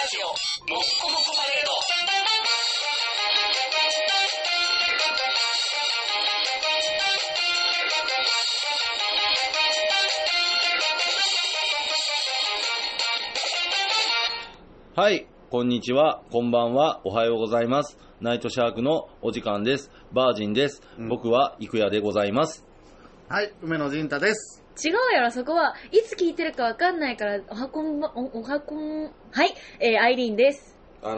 ジオもっこもこパレード。 はい、こんにちは、こんばんは、おはようございます。ナイトシャークのお時間です。バージンです。僕は郁也でございます。 はい、梅野仁太です。 違うやろ、そこはいつ聞いてるかわかんないから、はい、アイリーンです。 はい、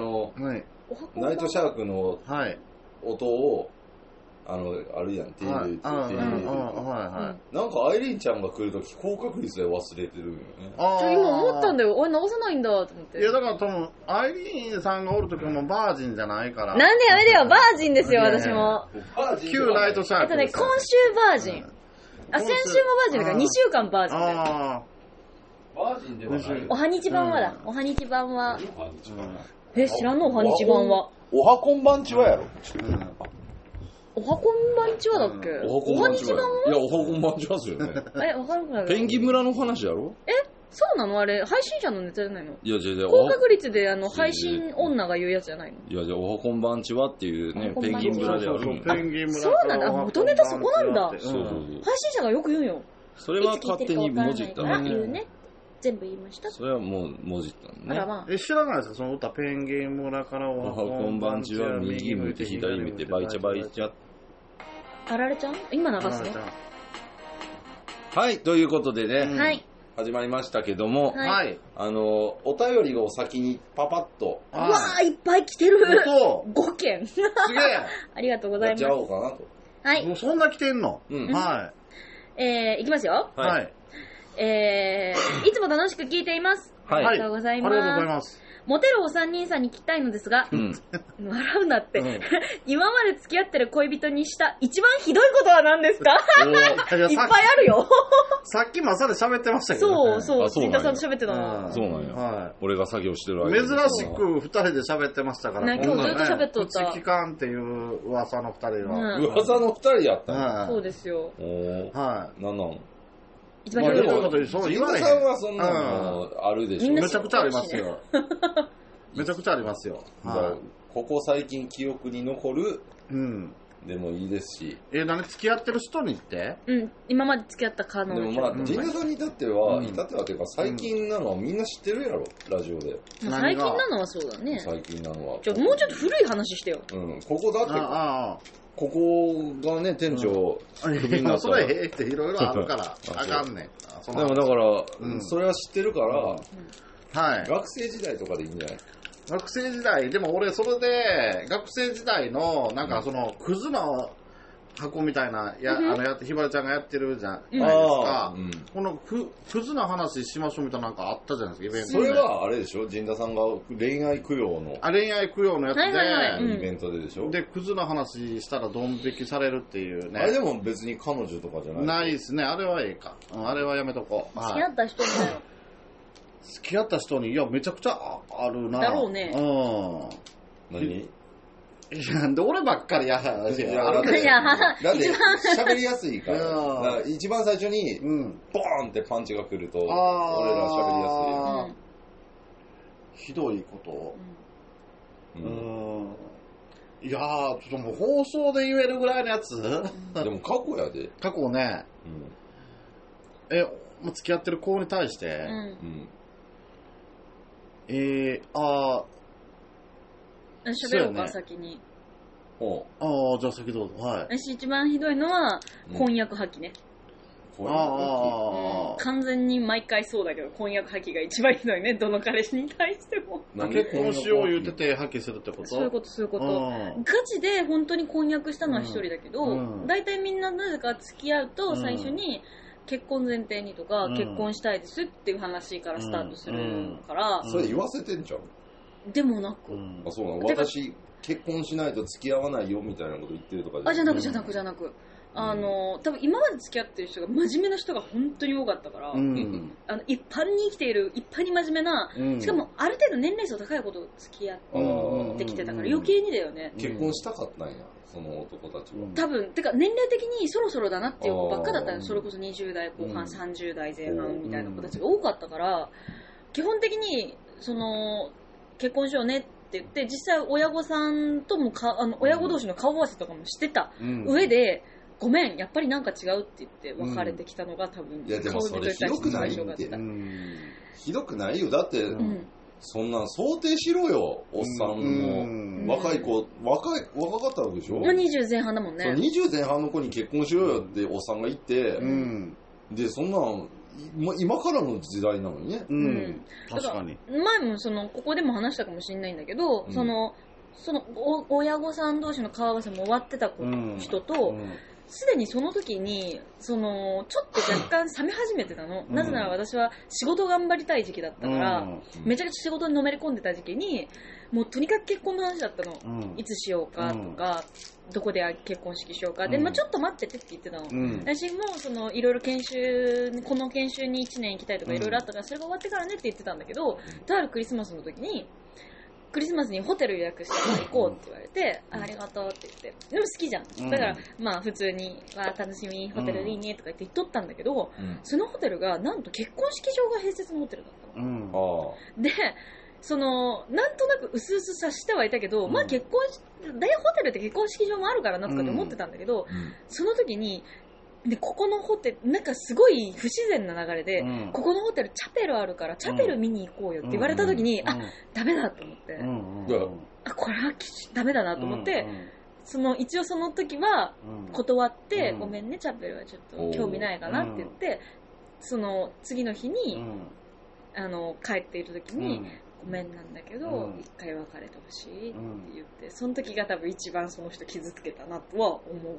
おはこんナイトシャークのはい。 音を、あるやん、テレビ、 はいなんかアイリーンちゃんが来るとき高確率で忘れてるんよね。 今思ったんだよ。おい、直さないんだと思って。 いや、だから多分、アイリーンさんがおるときもバージンじゃないから。 なんでやめてよ、バージンですよ、私も。 旧ナイトシャーク。 今週バージン。先週もバージンだから2週間バージンだよ。 バージンではない。 おはにち版はだ。おはにち版は。知らんのおはにち版は。 おはこんばんちはやろ。 おはこんばんちはだっけ？おはにち版は？ いや、おはこんばんちはですよね。 わかんない。 ペンギン村の話やろ？ そうなのあれ、配信者のネタじゃないの？ いや、 高確率で配信女が言うやつじゃないの？ いや、おはこんばんちはっていうね、ペンギン村であるんよ。 ペンギン村。 そうなんだ。元ネタそこなんだ。 そう。 配信者がよく言うんよ。 それは勝手にもじったね。言うね。全部言いました。 それはもうもじったのね。 知らないですかその歌、ペンギン村からおはこんばんちは右向いて左向いてバイチャバイチャ。 あられちゃん今流すね。 はい、ということでね。 はい。 始まりましたけども、 はい。 お便りを先にパパッと。 うわー、いっぱい来てる。5件。 すげえ。 ありがとうございます。 やっちゃおうかなと。 はい。 もうそんな来てんの？ はい。いきますよ。 はい。 いつも楽しく聞いています。 はい。 ありがとうございます。 ありがとうございます。 モテるお三人さんに聞きたいのですが、笑うなって、今まで付き合ってる恋人にした一番ひどいことは何ですか？いっぱいあるよ。 さっきまさで喋ってましたけどね。 そう、リンタさんと喋ってたの。 そうなんや。俺が作業してる間に。 珍しく二人で喋ってましたから。 今日ずっと喋っとった。 口期間っていう噂の二人は。 噂の二人やったそうですよ。 はい。 なんなの？ 一番ひどいこと。 ジンタさんはそんなのあるでしょ。 めちゃくちゃありますよ。めちゃくちゃありますよ。 ここ最近記憶に残るでもいいですし。 何付き合ってる人にって？ 今まで付き合った彼女。 でもジンタさんに至ってはっていうか最近なのはみんな知ってるやろ、ラジオで。 最近なのはそうだね。 最近なのは。 もうちょっと古い話してよ。 ここだって。ここがね、店長、 みんなそれっていろいろあるから、あかんねん。 でもだから、それは知ってるから、 はい。 学生時代とかでいいんじゃない？ 学生時代、でも俺それで、学生時代の、なんかその、クズの箱みたいな、ひばりちゃんがやってるじゃないですか。このクズな話しましょうみたいななんかあったじゃないですか、イベントで。 それはあれでしょ？陣田さんが恋愛供養の。 恋愛供養のやつで、 イベントででしょ？ で、クズな話したらドン引きされるっていうね。 あれでも別に彼女とかじゃない？ ないですね。あれはええか。あれはやめとこう。 付き合った人にだよ。 付き合った人に、いや、めちゃくちゃあるな。 だろうね。 何？ なんで俺ばっかりやる話や。 だって喋りやすいから。一番最初に、ボーンってパンチが来ると、俺ら喋りやすい。ひどいこと。いやー、ちょっともう放送で言えるぐらいのやつでも過去やで。 過去ね。もう付き合ってる子に対して、 喋ろうか、先に。 じゃあ先どうぞ。はい。 私一番ひどいのは、婚約破棄ね。完全に毎回そうだけど、婚約破棄が一番ひどいね。どの彼氏に対しても。 結婚しよう言うてて破棄するってこと？ そういうこと。ガチで本当に婚約したのは一人だけど、大体みんななぜか付き合うと最初に、結婚前提にとか、結婚したいですっていう話からスタートするから、 それ言わせてんじゃん。 でもなく、 そうなの？私結婚しないと付き合わないよみたいなこと言ってるとかじゃなく多分今まで付き合ってる人が真面目な人が本当に多かったから、一般に生きている一般に真面目な、しかもある程度年齢層高いこと付き合ってきてたから余計にだよね。 結婚したかったんや、その男たちは。 多分てか年齢的にそろそろだなっていう子ばっかだったよ。それこそ20代後半、30代前半みたいな子たちが多かったから、基本的にその結婚しようねって言って、実際親御さんとも親御同士の顔合わせとかもしてた上で、ごめん、やっぱりなんか違うって言って別れてきたのが多分、 いやでもそれひどくないって。ひどくないよ。だって、そんなん想定しろよ、おっさんも。若い子、若かったわけでしょ。 20前半だもんね。 20前半の子に結婚しろよっておっさんが言って、で、そんなん今からの時代なのにね。 確かに。 前もここでも話したかもしれないんだけど、親御さん同士の顔合わせも終わってた人と、すでにその時にちょっと若干冷め始めてたの。なぜなら私は仕事頑張りたい時期だったから、めちゃくちゃ仕事にのめり込んでた時期に、もうとにかく結婚の話だったの。いつしようかとか、どこで結婚式しようか。で、ちょっと待っててって言ってたの。私もいろいろこの研修に1年行きたいとかいろいろあったから、それが終わってからねって言ってたんだけど、とあるクリスマスの時に、クリスマスにホテル予約して行こうって言われて、ありがとうって言って、でも好きじゃん。だから、まあ普通に、楽しみ、ホテルでいいねとか言って言っとったんだけど、そのホテルが、なんと結婚式場が併設のホテルだったの。で、なんとなく薄々察してはいたけど、まあ結婚大ホテルって結婚式場もあるからなとかって思ってたんだけど、その時に、で、ここのホテル、なんかすごい不自然な流れで、ここのホテルチャペルあるから、チャペル見に行こうよって言われた時に、ダメだと思って、これはダメだなと思って、一応その時は断って、ごめんね、チャペルはちょっと興味ないかなって言って、次の日に、帰っている時に、ごめんなんだけど、一回別れてほしいって言って、その時が多分一番その人傷つけたなとは思う。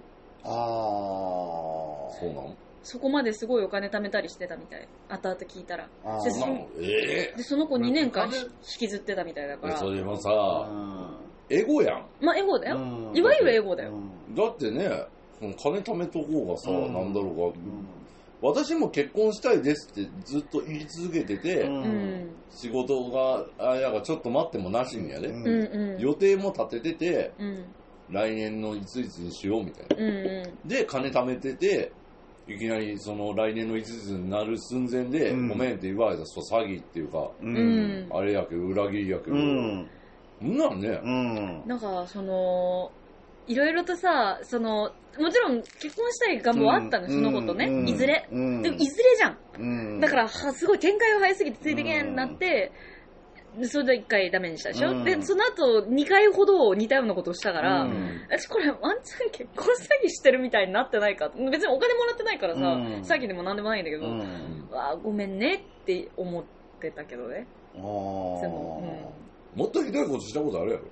そうなの？ そこまですごいお金貯めたりしてたみたい。後々聞いたら。で、その子2年間引きずってたみたいだから。 それもさ、エゴやん。 まあ、エゴだよ。いわゆるエゴだよ。 だってね、金貯めとこうがさ、なんだろうが、私も結婚したいですってずっと言い続けてて、仕事が、ちょっと待ってもなしにやで。予定も立ててて、来年のいついつにしようみたいな。で、金貯めてて、いきなり来年のいついつになる寸前で、ごめんって言われたら詐欺っていうか、あれやけど、裏切りやけど、なんね。 なんか、いろいろとさ、もちろん結婚したい願望はあったの、その子とね、いずれ。でも、いずれじゃん。だから、すごい展開が早すぎてついてけんになって、それで1回ダメにしたでしょ、で、その後2回ほど似たようなことをしたから、私これワンチャン結婚詐欺してるみたいになってないか。別にお金もらってないからさ、詐欺でもなんでもないんだけど、ごめんねって思ってたけどね。 もっとひどいことしたことあるやろ。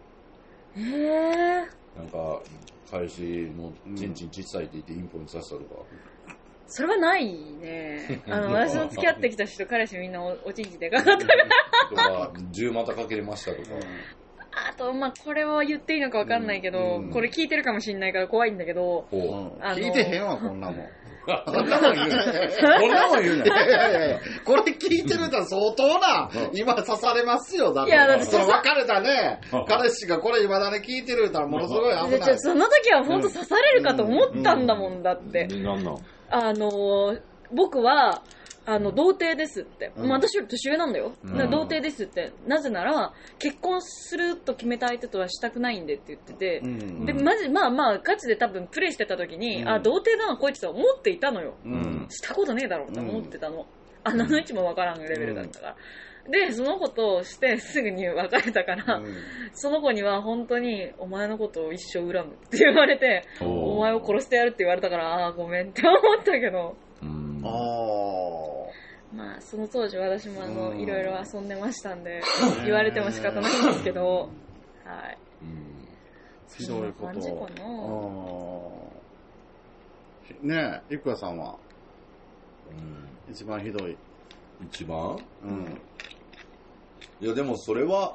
なんか、彼氏のチンチン小さいって言ってインポにさせたとか。 それはないね。私の付き合ってきた人、彼氏みんなおちんちんでかかったから。 とか、10股かけれましたとか。 あと、まあ、これは言っていいのかわかんないけど、これ聞いてるかもしんないから怖いんだけど。 聞いてへんわ、こんなもん。 こんなもん言うな。こんなもん言うな。 これ聞いてると相当な、今刺されますよ。だって。別れたね、彼氏がこれ今だね聞いてるったらものすごい危ない。 その時は本当刺されるかと思ったんだもんだって。 なんなん？ 僕は、童貞ですって。まあ、私より年上なんだよ。童貞ですって。なぜなら、結婚すると決めた相手とはしたくないんでって言ってて、で、まあ、ガチで多分プレイしてた時に、童貞だな、こいつと思っていたのよ。したことねえだろうって思ってたの。何の位置もわからんレベルだったから。で、その子としてすぐに別れたから、その子には本当にお前のことを一生恨むって言われて、お前を殺してやるって言われたから、ごめんって思ったけど。まあ、その当時私もいろいろ遊んでましたんで、言われても仕方ないんですけど、はい。 ひどいこと。 感じかな。ねえ、いくやさんは、一番ひどい。 一番？いや、でもそれは、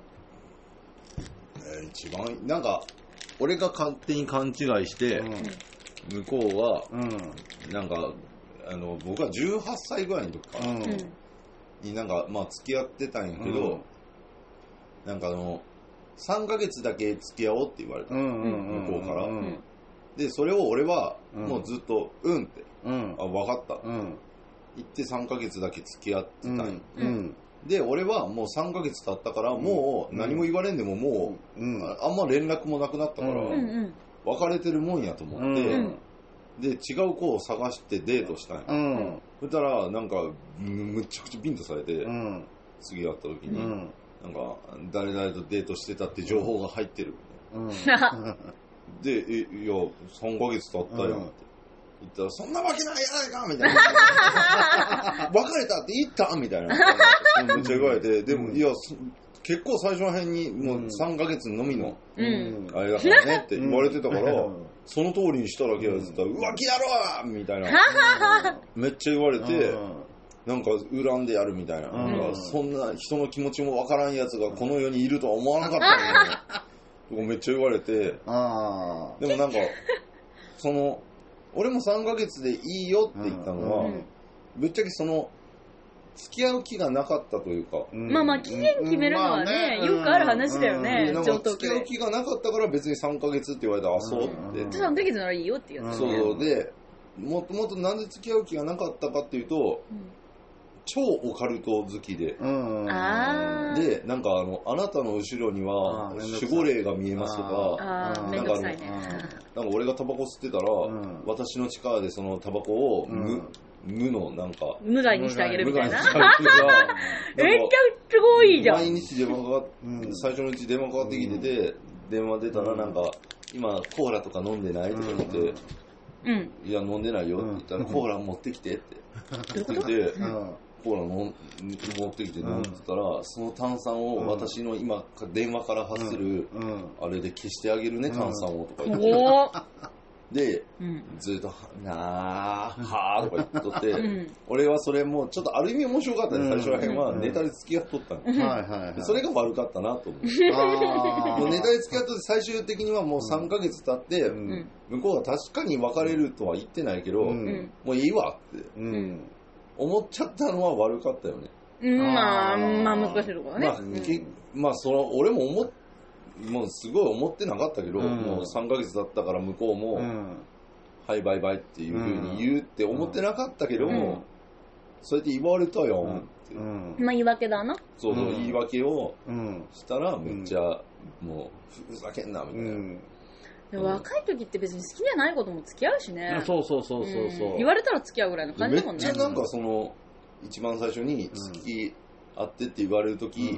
一番、なんか、俺が勝手に勘違いして、向こうは、なんか、僕は18歳ぐらいの時かな、になんか、まあ、付き合ってたんやけど、なんか3ヶ月だけ付き合おうって言われた、向こうから。で、それを俺は、もうずっと、って、分かった。言って3ヶ月だけ付き合ってたんや。 で、俺はもう3ヶ月経ったから、もう何も言われんでももう、あんま連絡もなくなったから、別れてるもんやと思って、で、違う子を探してデートしたんや。そしたら、なんか、むちゃくちゃビンタされて、次会った時に、なんか、誰々とデートしてたって情報が入ってる。で、いや、3ヶ月経ったやんって。言ったら、そんなわけないやないかみたいな。別れたって言ったみたいな。めっちゃ言われて、でも、いや、結構最初の辺に、もう3ヶ月のみの、あれだからねって言われてたから、その通りにしただけやつったら、浮気やろみたいな。めっちゃ言われて、なんか恨んでやるみたいな。そんな人の気持ちもわからんやつがこの世にいるとは思わなかったのよ。めっちゃ言われて、でもなんか、俺も3ヶ月でいいよって言ったのは、ぶっちゃけ付き合う気がなかったというか。 まあ期限決めるのはね、よくある話だよね。 なんか付き合う気がなかったから別に3ヶ月って言われたら、あ、そうって。 3ヶ月ならいいよって言う。 そうで、もともとなんで付き合う気がなかったかっていうと、超オカルト好きで。で、なんかあなたの後ろには守護霊が見えますとか、なんか俺がタバコ吸ってたら、私の力でそのタバコを無のなんか無害にしてあげるみたいな。めっちゃすごいじゃん。 毎日最初のうち電話かかってきてて、電話出たらなんか、今コーラとか飲んでないとか言って、いや飲んでないよって言ったら、コーラ持ってきてって言って、コーラ持ってきて飲んでたら、その炭酸を私の今電話から発するあれで消してあげるね、炭酸をとか言ってで、ずっとなーはーとか言っとって俺はそれもちょっとある意味面白かったね。最初らへんはネタで付き合っとったの。それが悪かったなと思ってもうネタで付き合っとって最終的にはもう3ヶ月経って向こうは確かに別れるとは言ってないけどもういいわって思っちゃったのは悪かったよね。 まあ難しいところね。 俺ももうすごい思ってなかったけど、もう3ヶ月だったから向こうも、はいバイバイっていう風に言うって思ってなかったけども、そうやって言われたよって。 まあ言い訳だな。 そうそう、言い訳をしたらめっちゃもうふざけんなみたいな。 若い時って別に好きじゃないことも付き合うしね。 そう。 言われたら付き合うぐらいの感じだもんね。 めっちゃなんか一番最初に好きあってって言われる時、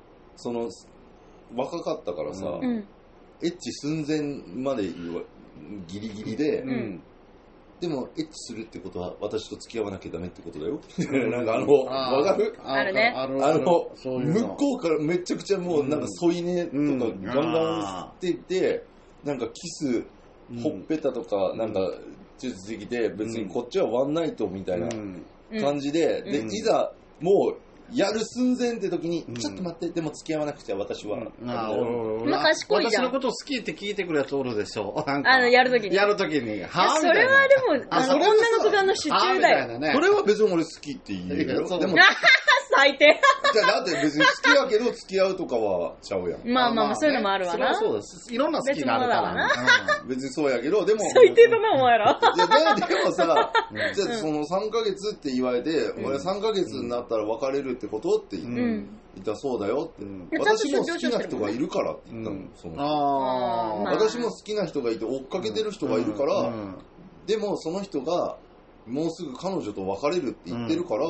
若かったからさ、エッチ寸前までギリギリで、でもエッチするってことは私と付き合わなきゃダメってことだよ。なんかわかる？ あるね。 向こうからめちゃくちゃもうなんか添い寝とかガンガンしてて、なんかキス、ほっぺたとかなんかチュースできて、別にこっちはワンナイトみたいな感じで、で、いざもうやる寸前って時に、ちょっと待って、でも付き合わなくちゃ私は。 賢いじゃん。 私のこと好きって聞いてくるやつおるでしょ。 やるときに。 やるときに。 それはでも、女の子側の主張だよ。 それは別に俺好きって言えるよ。でも最低。 じゃあだって別に好きやけど付き合うとかはちゃうやん。 まあそういうのもあるわな。 そうです。いろんな好きがあるからな。 別にそうやけど、でも。 最低だな、お前ら。 いや、でもさ、じゃあその3ヶ月って言われて、俺3ヶ月になったら別れるってことって言ったらそうだよって。私も好きな人がいるからって言ったの。私も好きな人がいて追っかけてる人がいるから、でもその人がもうすぐ彼女と別れるって言ってるから、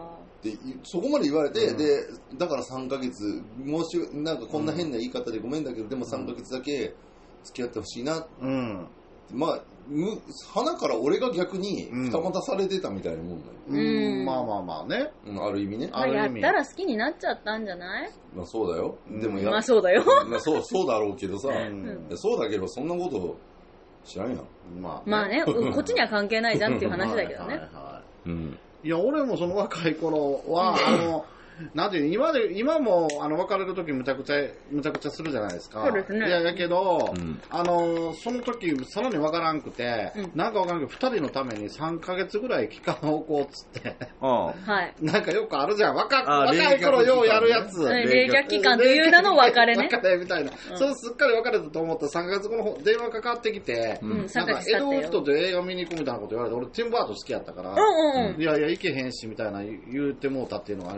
でそこまで言われて、でだから3ヶ月なんかこんな変な言い方でごめんだけど、でも3ヶ月だけ付き合ってほしいな、まあ花から俺が逆に二股されてたみたいなもんだよ。 まあね、 ある意味ね。 やったら好きになっちゃったんじゃない？ まあそうだよ。でもまあそうだよ。 そうだろうけどさ、そうだけどそんなこと知らんやん。 まあね、こっちには関係ないじゃんっていう話だけどね。 いや、俺もその若い頃は、なんていう今も別れる時むちゃくちゃするじゃないですか。 そうですね。 いやだけど、その時さらにわからんくて、なんかわからんけど2人のために3ヶ月ぐらい期間を置こうっつって、なんかよくあるじゃん。若い頃ようやるやつ。 冷却期間という名の別れね。 別れみたいな。そうすっかり別れたと思ったら3ヶ月後の電話かかってきて、なんかエドウッドで映画見に行くみたいなこと言われて、俺ティム・バート好きやったから、いや行けへんしみたいな言うてもうたっていうのがあります。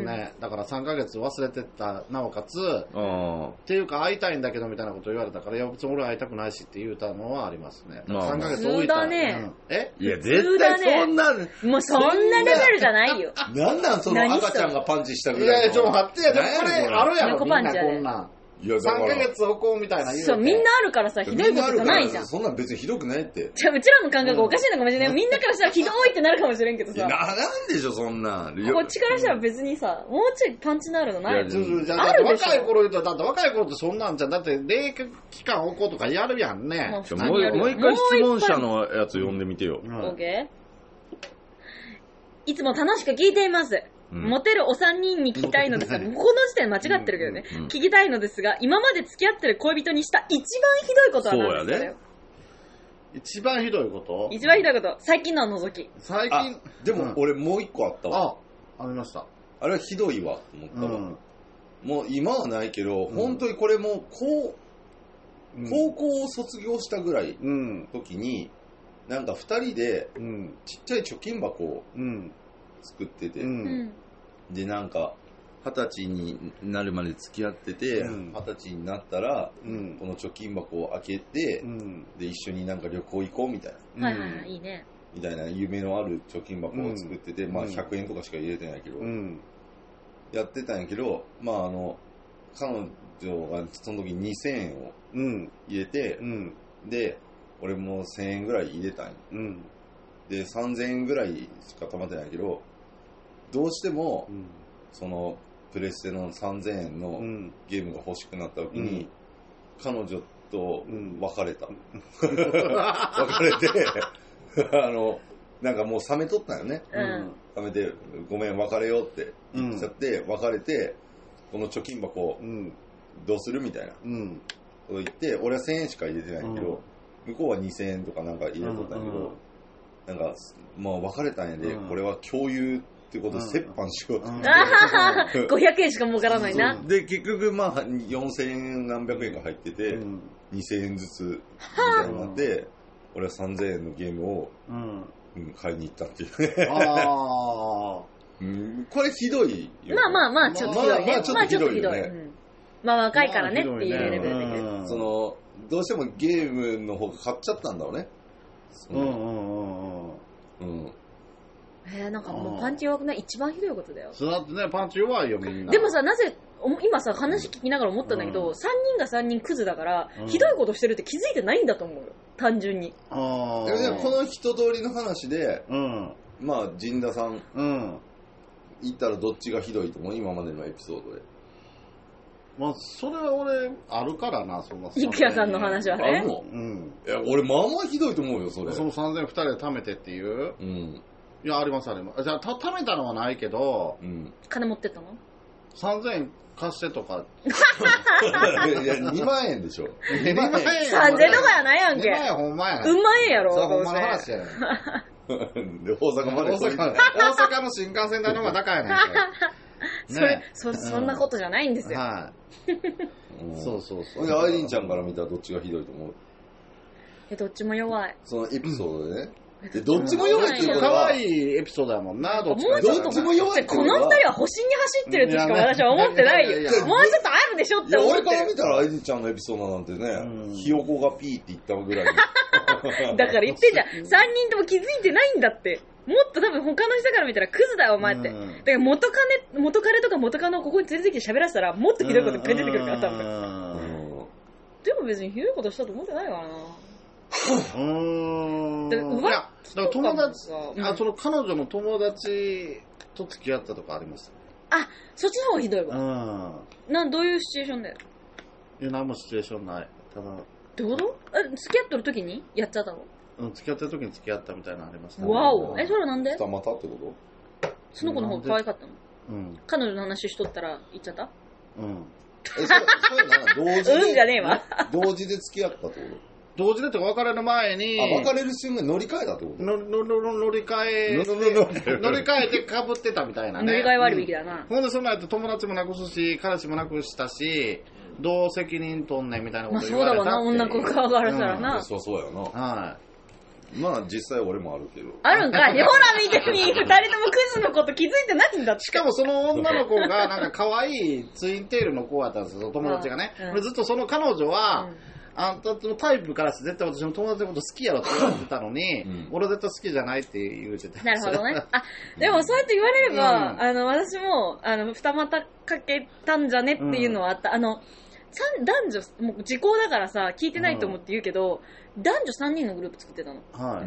ね。だから3ヶ月忘れてた、なおかつ、っていうか会いたいんだけどみたいなこと言われたから、いや別に俺は会いたくないしって言うたのはありますね。3ヶ月置いた。 普通だね。 いや、絶対そんな、 もうそんなレベルじゃないよ。 なんなんその赤ちゃんがパンチしたぐらいの。 いや、ちょっと待ってや、でもこれあるやろ、みんなこんなん。3ヶ月置こうみたいな言うて。 そう、みんなあるからさ、ひどいことじゃないじゃん。 そんなん別にひどくないって。 じゃあ、うちらの感覚おかしいのかもしれない。みんなからしたらひどいってなるかもしれんけどさ。 なんでしょ、そんなん。 こっちからしたら別にさ、もうちょいパンチのあるのないの？ じゃあ、だって若い頃言うと、だって若い頃ってそんなんじゃん。だって、冷却期間置こうとかやるやんね。 もう一回質問者のやつ読んでみてよ。 オッケー。いつも楽しく聞いています。モテるお三人に聞きたいのですが、この時点間違ってるけどね、聞きたいのですが、今まで付き合ってる恋人にした一番ひどいことは何ですかよ。 一番ひどいこと？ 一番ひどいこと。最近のは除き。 最近。 でも俺もう一個あったわ。 ありました。 あれはひどいわと思ったわ。もう今はないけど、本当にこれも高校を卒業したぐらいの時に、なんか2人でちっちゃい貯金箱を作ってて、でなんか20歳になるまで付き合ってて、20歳になったら、この貯金箱を開けて、で一緒になんか旅行行こうみたいな、 はいはいはい、いいねみたいな夢のある貯金箱を作ってて、まあ100円とかしか入れてないけど、やってたんやけど、まあ彼女がその時2000円を入れて、で俺も1000円ぐらい入れたんや、で3000円ぐらいしか貯まってないけど、どうしても、そのプレステの3000円のゲームが欲しくなった時に、彼女と別れた、別れてなんかもう冷めとったんよね、冷めてごめん別れようって言っちゃって、別れてこの貯金箱どうするみたいなこと言って、俺は1000円しか入れてないけど、向こうは2000円とかなんか入れとったんやけど、なんかもう別れたんやで、これは共有ってことで折半しようと思って、 500円しか儲からないな。 で結局まあ4000円何百円が入ってて、2000円ずつみたいになって、俺は3000円のゲームを買いに行ったっていうね。これひどいよ。 まあちょっとひどいね。 まあちょっとひどいよね。 まあ若いからねっていうレベルだけど、 そのどうしてもゲームの方が買っちゃったんだろうね。 なんかもうパンチ弱くない？一番ひどいことだよ。 そうだってね、パンチ弱いよみんな。 でもさ、なぜ今さ話聞きながら思ったんだけど、3人が3人クズだから、ひどいことしてるって気づいてないんだと思うよ、単純に。 この一通りの話で、まあ陣田さん、言ったらどっちがひどいと思う？今までのエピソードで。 まあそれは俺あるからな、そんな。 郁也さんの話はね。 あるの？いや俺まあまあひどいと思うよそれ。 その3000円2人で貯めてっていう。いやありますあります。じゃあ貯めたのはないけど。 金持ってったの ？3000円貸してとか。 いや2万円でしょ。 2万円。 3000円とかやないやんけ。 2万円ほんまや。 うんま円やろ。 そうほんまの話やねん。 で大阪まで。 大阪の新幹線代の方が高いねん。 そんなことじゃないんですよ。 はい。そう。 アイリンちゃんから見たらどっちがひどいと思う？ どっちも弱い。 そのエピソードでね。どっちも弱いっていうことは可愛いエピソードやもんな。どっちも弱いってこの二人は星に走ってるとしか私は思ってないよ。もうちょっとあるでしょって思ってる。 俺から見たらアイリンちゃんのエピソードなんてね、ひよこがピーって言ったぐらい。 だから言ってんじゃん。3人とも気づいてないんだって。もっと多分他の人から見たらクズだよお前って。だから元彼とか元カノをここに連れてきて喋らせたらもっとひどいこといっぱい出てくるから多分。でも別にひどいことしたと思ってないからな。 いや、だから友達、その彼女の友達と付き合ったとかありました。 あ、そっちの方がひどいわ。どういうシチュエーションで？ いや、何もシチュエーションない。ただ。 どういうこと？付き合ってる時にやっちゃったの？ 付き合ってる時に付き合ったみたいなのありました。 わお。それはなんで？ 二股ってこと？ その子の方が可愛かったの？彼女の話しとったら言っちゃった？ それ同時じゃねえわ。 同時で付き合ったってこと？ 同時でって別れる前に。 別れる瞬間乗り換えたってこと？ 乗り換えて被ってたみたいなね。 乗り換え割引だな。 ほんでその後友達もなくすし、彼氏もなくしたし、どう責任取んねんみたいなこと言われたって。 まあそうだわな、女子側からしたらな。 そうやな。 はまあ実際俺もあるけど。 あるんかい。ほら見てみ、二人ともクズのこと気づいてないんだって。 しかもその女の子がなんか可愛いツインテールの子だったんですよ、友達がね。俺ずっとその彼女は、あんたのタイプからして絶対私の友達のこと好きやろって言われてたのに、俺絶対好きじゃないって言うてた。 なるほどね。あ、でもそうやって言われれば、私も、二股かけたんじゃねっていうのはあった。男女、もう時効だからさ、聞いてないと思って言うけど、男女3人のグループ作ってたの。 はい。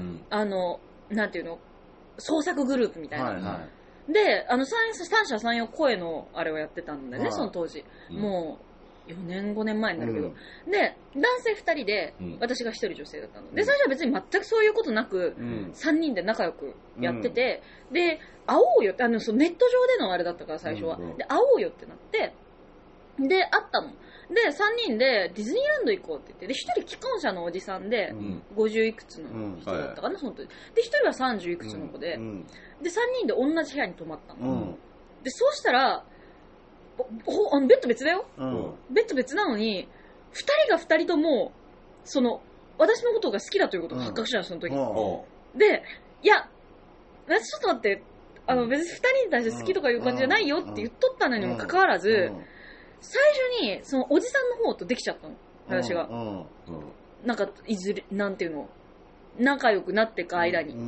なんていうの、創作グループみたいな。 はいはい。 で、三者三様声のあれをやってたんだよね、その当時。もう、4年5年前になるけど、で男性2人で、私が1人女性だったので、最初は別に全くそういうことなく、3人で仲良くやってて、で会おうよってそのネット上でのあれだったから最初は、で会おうよってなってで会ったので3人でディズニーランド行こうって言ってで1人既婚者のおじさんで、50いくつの人だったかな、その時で1人は30いくつの子で、で3人で同じ部屋に泊まったの、でそうしたらベッド別だよ、ベッド別なのに2人が2人とも私のことが好きだということが発覚したのその時、でいや私ちょっと待って別に2人に対して好きとかいう感じじゃないよって言っとったのにもかかわらず、最初にそのおじさんの方とできちゃったの私が、なんかいずれなんていうの仲良くなっていく間に、で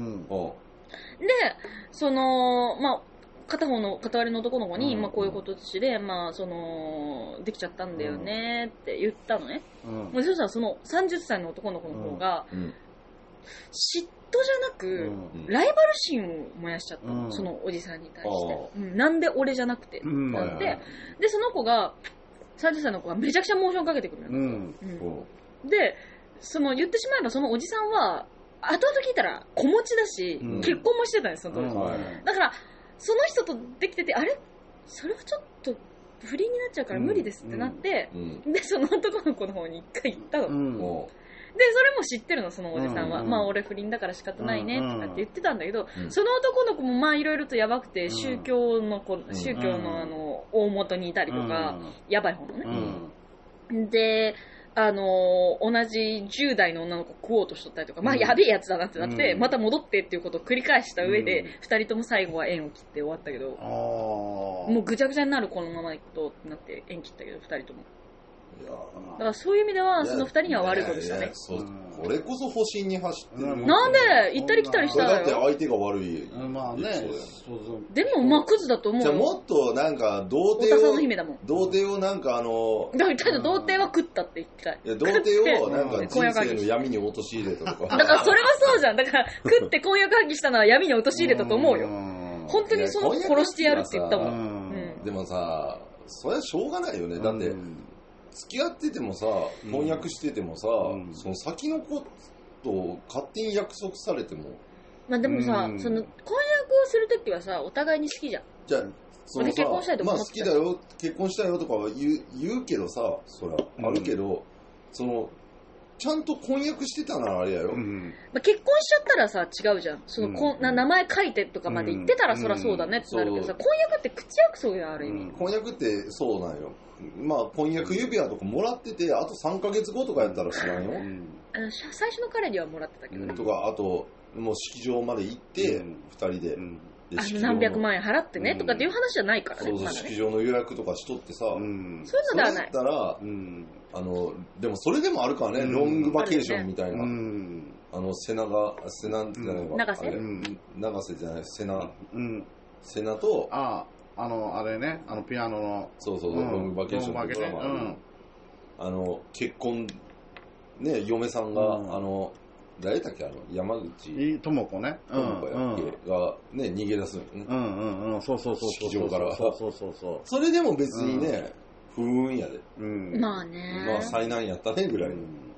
まあ片割れの男の子に、こういうことで、できちゃったんだよねって言ったのね。そしたらその30歳の男の子の方が、嫉妬じゃなく、ライバル心を燃やしちゃったの、そのおじさんに対して。なんで俺じゃなくてってなって、で、その子が、30歳の子がめちゃくちゃモーションかけてくるの。で、言ってしまえばそのおじさんは、後々聞いたら子持ちだし、結婚もしてたんです、その当時。だから、その人とできてて、あれそれはちょっと不倫になっちゃうから無理ですってなって、で、その男の子の方に一回行ったの。で、それも知ってるの、そのおじさんは。俺不倫だから仕方ないね、とかって言ってたんだけど、その男の子もいろいろとやばくて、宗教の大元にいたりとか、やばい方のね。で、同じ10代の女の子食おうとしとったりとか、やべえやつだなってなって、また戻ってっていうことを繰り返した上で、2人とも最後は縁を切って終わったけど、もうぐちゃぐちゃになるこのままいくとってなって縁切ったけど、2人とも。だからそういう意味では、その2人には悪いことしたね。 これこそ保身に走ってる。 なんで行ったり来たりしたらよ。 だって相手が悪い。 まあね。 でもクズだと思うよ。 じゃあもっとなんか童貞をなんかだから童貞は食ったって言ってた。 童貞をなんか人生の闇に陥れたとか。 だからそれはそうじゃん。だから食って婚約破棄したのは闇に陥れたと思うよ。本当に殺してやるって言ったもん。 でもさ、それはしょうがないよね。だって付き合っててもさ、婚約しててもさ、その先の子と勝手に約束されても。 でもさ、婚約をするときはさ、お互いに好きじゃん。 じゃあ、 俺結婚したいと思って好きだよ、結婚したいよとかは言うけどさ、そりゃ、あるけど、ちゃんと婚約してたならあれやよ。 結婚しちゃったらさ、違うじゃん。名前書いてとかまで言ってたらそりゃそうだねってなるけどさ、婚約って口約束がある意味。 婚約ってそうなんよ。婚約指輪とかもらってて、あと3ヶ月後とかやったら知らんよ。 最初の彼にはもらってたけどね。 とか、あと、もう式場まで行って、2人で。 何百万円払ってねとかっていう話じゃないからね。 そう、式場の予約とかしとってさ。そういうのではない。 そうやったら、でもそれでもあるからね、ロングバケーションみたいな。長瀬じゃない、瀬名と、 あれね、ピアノの。 そう、ロングバケーションとか、結婚、ね、嫁さんが、誰だっけ山口智子ね。 智子やっけが、ね、逃げ出すのね。 そう。 式場から。 そう。 それでも別にね、不運やで。 まあね。 災難やったね、ぐらい。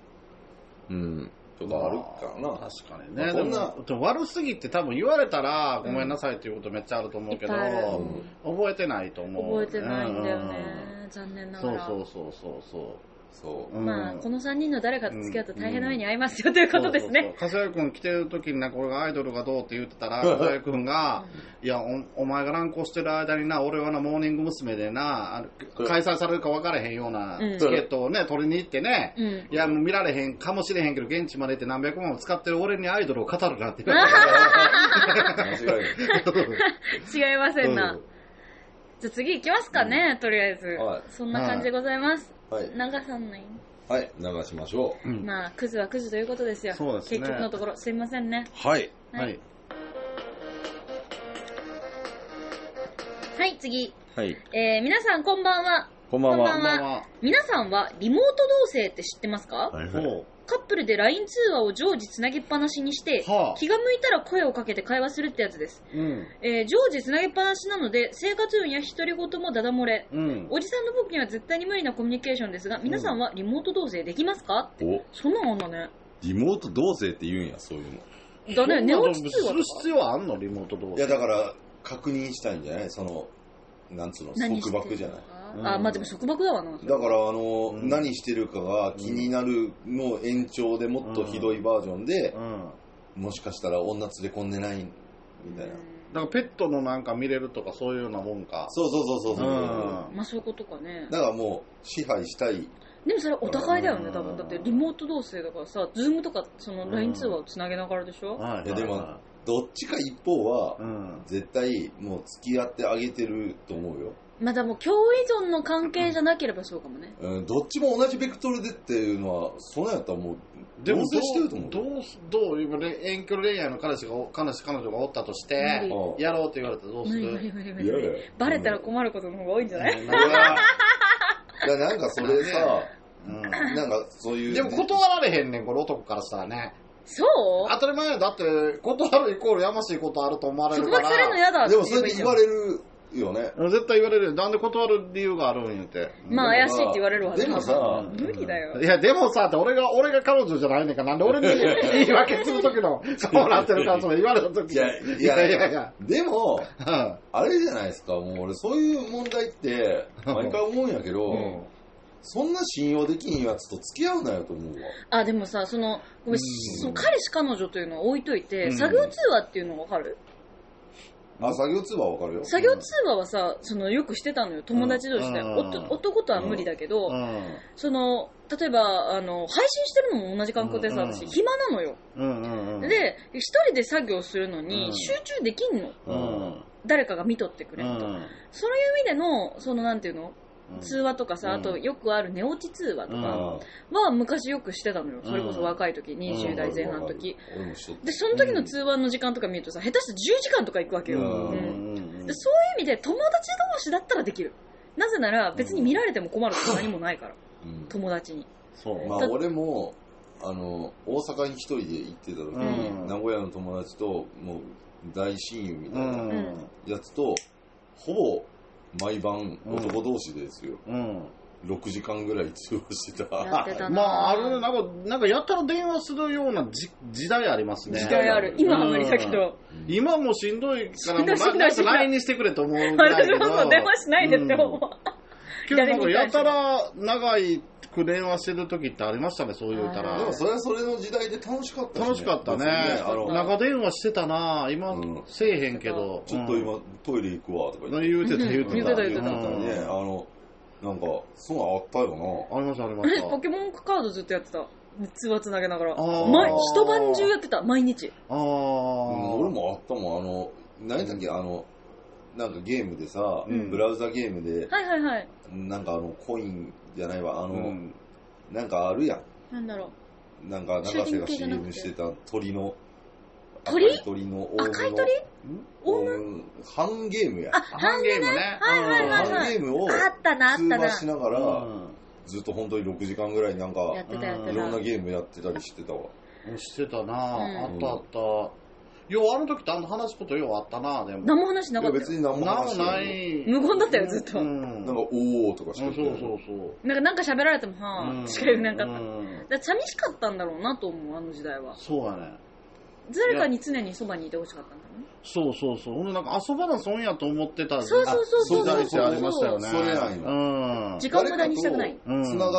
とかあるかな。 確かにね。でも悪すぎって多分言われたらごめんなさいっていうことめっちゃあると思うけど、覚えてないと思う。 覚えてないんだよね。残念ながら。 そう。 そう。 まあ、この3人の誰かと付き合うと大変な目に遭いますよということですね。 笠谷くん来てる時になんか俺がアイドルがどうって言ってたら、笠谷くんが、いや、お前が乱行してる間にな、俺はな、モーニング娘。でな、開催されるか分からへんようなチケットをね、取りに行ってね、いや、もう見られへんかもしれへんけど、現地まで行って何百万も使ってる俺にアイドルを語るなって言われて。 間違いない。 違いませんな。じゃあ次行きますかね、とりあえず。そんな感じでございます。流さんないはい、流しましょう。 まあ、クズはクズということですよ。 そうですね。 結局のところ、すいませんね。 はい。 はい。 はい、次。 はい。 皆さんこんばんは。 こんばんは。 皆さんはリモート同棲って知ってますか？カップルで LINE 通話を常時つなぎっぱなしにして、気が向いたら声をかけて会話するってやつです。常時つなぎっぱなしなので、生活運や独り言もダダ漏れ。おじさんの僕には絶対に無理なコミュニケーションですが、皆さんはリモート同棲できますか？そんなのあんだね。 リモート同棲って言うんや、そういうの。 だね、寝落ち通話とか。 する必要あんのリモート同棲。 いや、だから、確認したいんじゃないなんつうの、束縛じゃない。 まあでも束縛だわな。 だから何してるかが気になるの延長でもっとひどいバージョンで、もしかしたら女連れ込んでないみたいな。 だからペットのなんか見れるとかそういうようなもんか。 そう。 まあそういうことかね。 だからもう支配したい。 でもそれお互いだよね、多分。だってリモート同棲だからさ、ズームとかその LINE 通話をつなげながらでしょ？ いやでもどっちか一方は絶対もう付き合ってあげてると思うよ。 まだもう共依存の関係じゃなければそうかもね。 どっちも同じベクトルでっていうのは、そのやったらもう、同棲してると思う。 どう今遠距離恋愛の彼女がおったとして、やろうって言われたらどうする？ バレたら困ることの方が多いんじゃない？ いや、なんかそれさ、なんかそういう。 でも断られへんねん、これ男からしたらね。 そう当たり前だって、断るイコールやましいことあると思われるから。 束縛されるの嫌だってでもそれで言われるよね。 絶対言われるよ。なんで断る理由があるん言って。 まあ怪しいって言われるわ。 でもさ、 無理だよ。 いや、でもさ、って俺が彼女じゃないねんから、なんで俺に言い訳するときの、そうなってるから、それ言われたとき。 いや、でも、あれじゃないですか、もう俺そういう問題って、毎回思うんやけど、そんな信用できんやつと付き合うなよと思うわ。 でもさ、その彼氏彼女というのを置いといて、作業通話っていうの分かる？ 作業通話は分かるよ。 作業通話はさ、よくしてたのよ、友達同士で。男とは無理だけど、例えば、配信してるのも同じ環境でさ、私、暇なのよ。で、一人で作業するのに集中できんの。誰かが見とってくれると。そういう意味での、なんていうの？通話とかさ、あとよくある寝落ち通話とかは昔よくしてたのよ。それこそ若い時、20代前半の時。で、その時の通話の時間とか見るとさ、下手して10時間とか行くわけよ。でそういう意味で友達同士だったらできる。なぜなら別に見られても困ること何もないから。友達に。 まあ俺も、大阪に一人で行ってた時に、名古屋の友達と、もう大親友みたいなやつと、ほぼ、毎晩男同士ですよ、6時間ぐらい通話してた。 やってたな。 まあなんかやったら電話するような時代ありますね。 時代ある。今は無理だけど。 今もしんどいからもうLINE にしてくれと思うぐらいけど。 電話しないでって思う。 けどなんかやたら長い電話してる時ってありましたね、そう言うたら。 でもそれはそれの時代で楽しかったし、ね、 楽しかったね。長電話してたな。今、せえへんけど。 ちょっと今、トイレ行くわとか言うてた。 ね、なんか、そうなのあったよな。 ありました。 ポケモンカードずっとやってた。通話つなげながら。一晩中やってた、毎日。 俺もあったもん。何だっけ、なんかゲームでさ、ブラウザゲームで、なんかコインじゃないわ、なんかあるやん。 なんだろう。なんか長瀬が CM してた鳥の、 鳥の赤い鳥？ ハンゲームや。 ハンゲームね。 ハンゲームを通話しながら、ずっと本当に6時間ぐらいなんか、いろんなゲームやってたりしてたわ。 してたな。あった。ようあの時って話すことようあったな。でも何も話しなかったよ。 別に何も話しない。 無言だったよずっと。 なんかおーとかしか言って。 そう。 なんか喋られてもはぁしか言えなかった。寂しかったんだろうなと思う、あの時代は。 そうやね。 誰かに常にそばにいてほしかったんだろうね。 そう。なんか遊ばな損やと思ってたそう時代ってありましたよね。 それなんよ。 時間無駄にしたくない。 繋がっ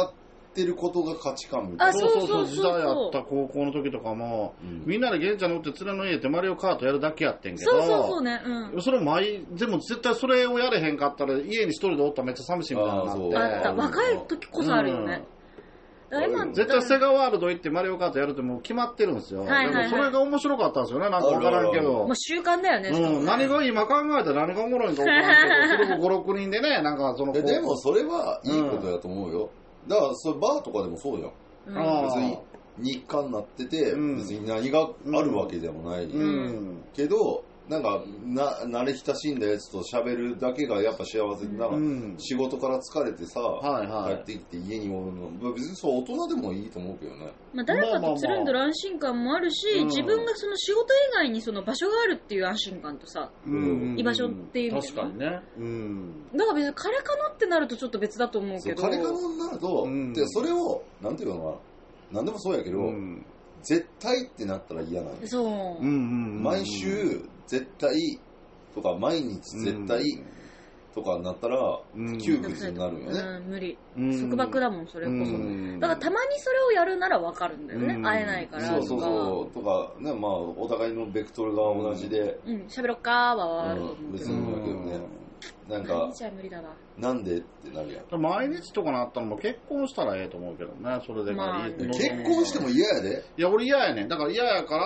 ってることが価値観みたいな。 そう時代あった高校の時とかも、みんなで玄ちゃん乗って連れの家でマリオカートやるだけやってんけど、 そうね、 それでも絶対それをやれへんかったら家に一人でおったらめっちゃ寂しいみたいなのになって。 あった。若い時こそあるよね。 絶対セガワールド行ってマリオカートやるってもう決まってるんですよ。でもそれが面白かったんですよね、なんかわからんけど。 もう習慣だよね。 何が今考えたら何がおもろいんかわからんけど、それも5、6人でね、なんかその。 でもそれはいいことだと思うよ。だからそれバーとかでもそうじゃん。別に日課になってて、別に何があるわけでもないけど、なんか慣れ親しんだやつと喋るだけがやっぱ幸せで、なんか仕事から疲れてさ、帰ってきて家におるの、別にそう大人でもいいと思うけどね。 まあ誰かとつるんでる安心感もあるし、自分がその仕事以外にその場所があるっていう安心感とさ、居場所っていう意味で確かにね。だから別に彼かのってなるとちょっと別だと思うけど。 彼かのになると、でそれをなんていうのかな、なんでもそうやけど、絶対ってなったら嫌なんです。 そう。 毎週絶対とか毎日絶対とかになったら窮屈になるよね。 無理。束縛だもん、それこそ。だからたまにそれをやるならわかるんだよね。会えないから。 そうとかね、まあお互いのベクトルが同じで。 喋ろっかーは別にいいけどね。なんか毎日は無理だわ。 なんでってなるやん。 毎日とかなったらもう結婚したらええと思うけどね、それで。 結婚しても嫌やで。 いや、俺嫌やねん。だから嫌やから、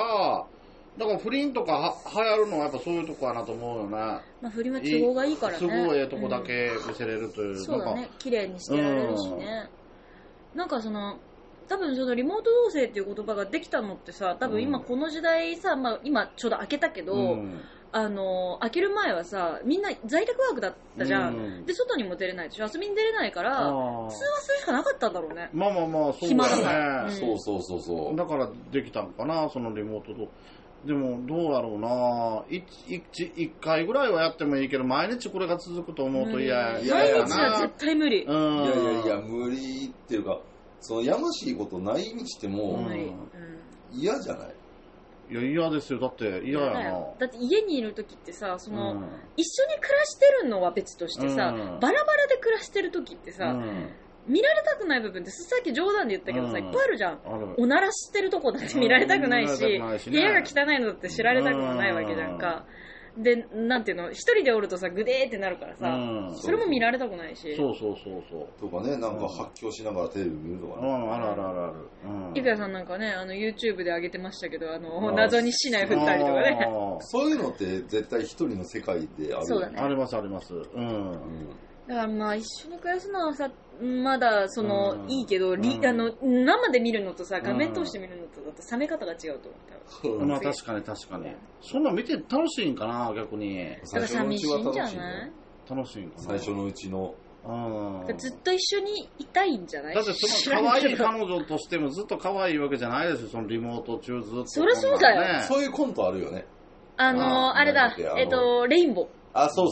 だから不倫とか流行るのはやっぱそういうとこやなと思うよね。 まあ不倫は都合がいいからね。 すごいええとこだけ見せれるという。 そうだね。綺麗にしてられるしね。なんかその、多分そのリモート同棲っていう言葉ができたのってさ、多分今この時代さ、まあ今ちょうど開けたけど、開ける前はさ、みんな在宅ワークだったじゃん。で、外にも出れないでしょ。遊びに出れないから、通話するしかなかったんだろうね。 まあ、そう暇だね。 そう。 だからできたのかな、そのリモートと。でも、どうだろうな。一回ぐらいはやってもいいけど、毎日これが続くと思うと嫌やな。 毎日は絶対無理。 いや、無理っていうか、そのやましいことないにしても、嫌じゃない？ いや、嫌ですよ。だって嫌やな。 だって家にいるときってさ、その、一緒に暮らしてるのは別としてさ、バラバラで暮らしてるときってさ、見られたくない部分ってさっき冗談で言ったけどさ、いっぱいあるじゃん。おならしてるとこだって見られたくないし、部屋が汚いのだって知られたくもないわけじゃんか。で、なんていうの、一人でおるとさ、グデーってなるからさ、それも見られたくないし。 そう。 とかね、なんか発狂しながらテレビ見るとかね。 ある。 いくやさんなんかね、YouTube で上げてましたけど、謎に市内振ったりとかね。 そういうのって絶対一人の世界である。 そうだね。 あります。 だからまあ一緒に暮らすのはさ、まだその、いいけど、生で見るのとさ、画面通して見るのとだと冷め方が違うと思った。 まあ確かに。そんなん見て楽しいんかな、逆に。 だから寂しいんじゃない？ 楽しいんかな。 最初のうちの。 ずっと一緒にいたいんじゃない？ だってその可愛い彼女としてもずっと可愛いわけじゃないですよ、そのリモート中ずっと。 そりゃそうだよ。 そういうコントあるよね。 あれだ、レインボー。 あ、そう。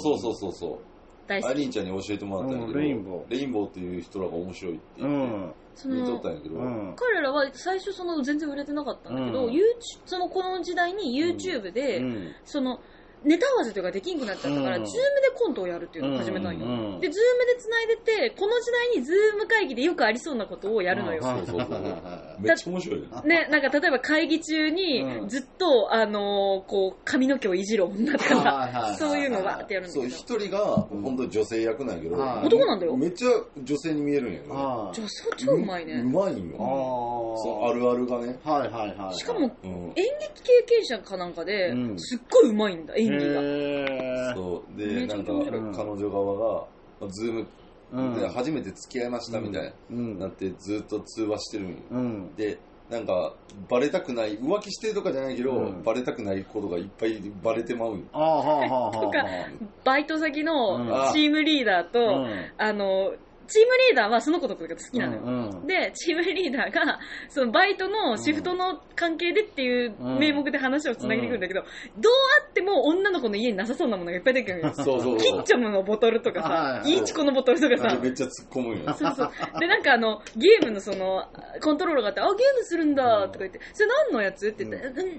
大好き。 アリンちゃんに教えてもらったんやけど、レインボーっていう人らが面白いって言っとったんやけど、 彼らは最初その全然売れてなかったんだけど、そのこの時代に YouTube で、そのネタ合わせとかできんくなっちゃったから、ズームでコントをやるっていうのを始めたんよ。で、ズームで繋いでて、この時代にズーム会議でよくありそうなことをやるのよ。 そう。めっちゃ面白いね。なんか例えば会議中にずっと、こう、髪の毛をいじる女とか、そういうのをわーってやるんだけど。 そう、一人が本当に女性役なんやけど、 男なんだよ。 めっちゃ女性に見えるんやけど、 女性超うまいね。 うまいんよ。そう、あるあるがね。 しかも、演劇経験者かなんかで、すっごいうまいんだ、演技が。 そうで、なんか彼女側がズームで初めて付き合いましたみたいななってずっと通話してるんよ。で、なんかバレたくない、浮気してるとかじゃないけど、バレたくないことがいっぱいバレてまうんよ。 とかバイト先のチームリーダーとチームリーダーはその子とかが好きなのよ、でチームリーダーがそのバイトのシフトの関係でっていう名目で話をつなげてくるんだけど、どうあっても女の子の家になさそうなものがいっぱい出てくるんよ。キッチョムのボトルとかさ、イーチコのボトルとかさ、 めっちゃ突っ込むんよ。 で、なんかゲームのそのコントローラーがあって、ゲームするんだとか言って、それ何のやつって言って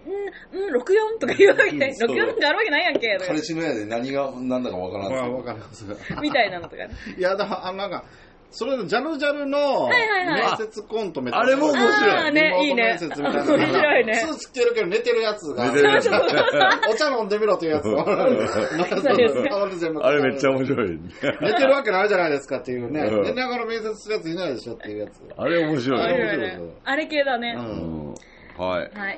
、64とか言うわけない、64なんかあるわけないやんけ彼氏の家で何が何だかわからんわかりますみたいなのとかね。 いや、だからなんかそれのジャルジャルの面接コントめっちゃあれも面白い。 ね、いいね。 面接みたいな。 面白いね。 スーツ着てるけど寝てるやつが。 寝てるやつお茶飲んでみろっていうやつ。 あれめっちゃ面白い。 寝てるわけないじゃないですかっていうね。寝ながら面接するやついないでしょっていうやつ。 あれ面白い。 あれ系だね。 はい。 はい。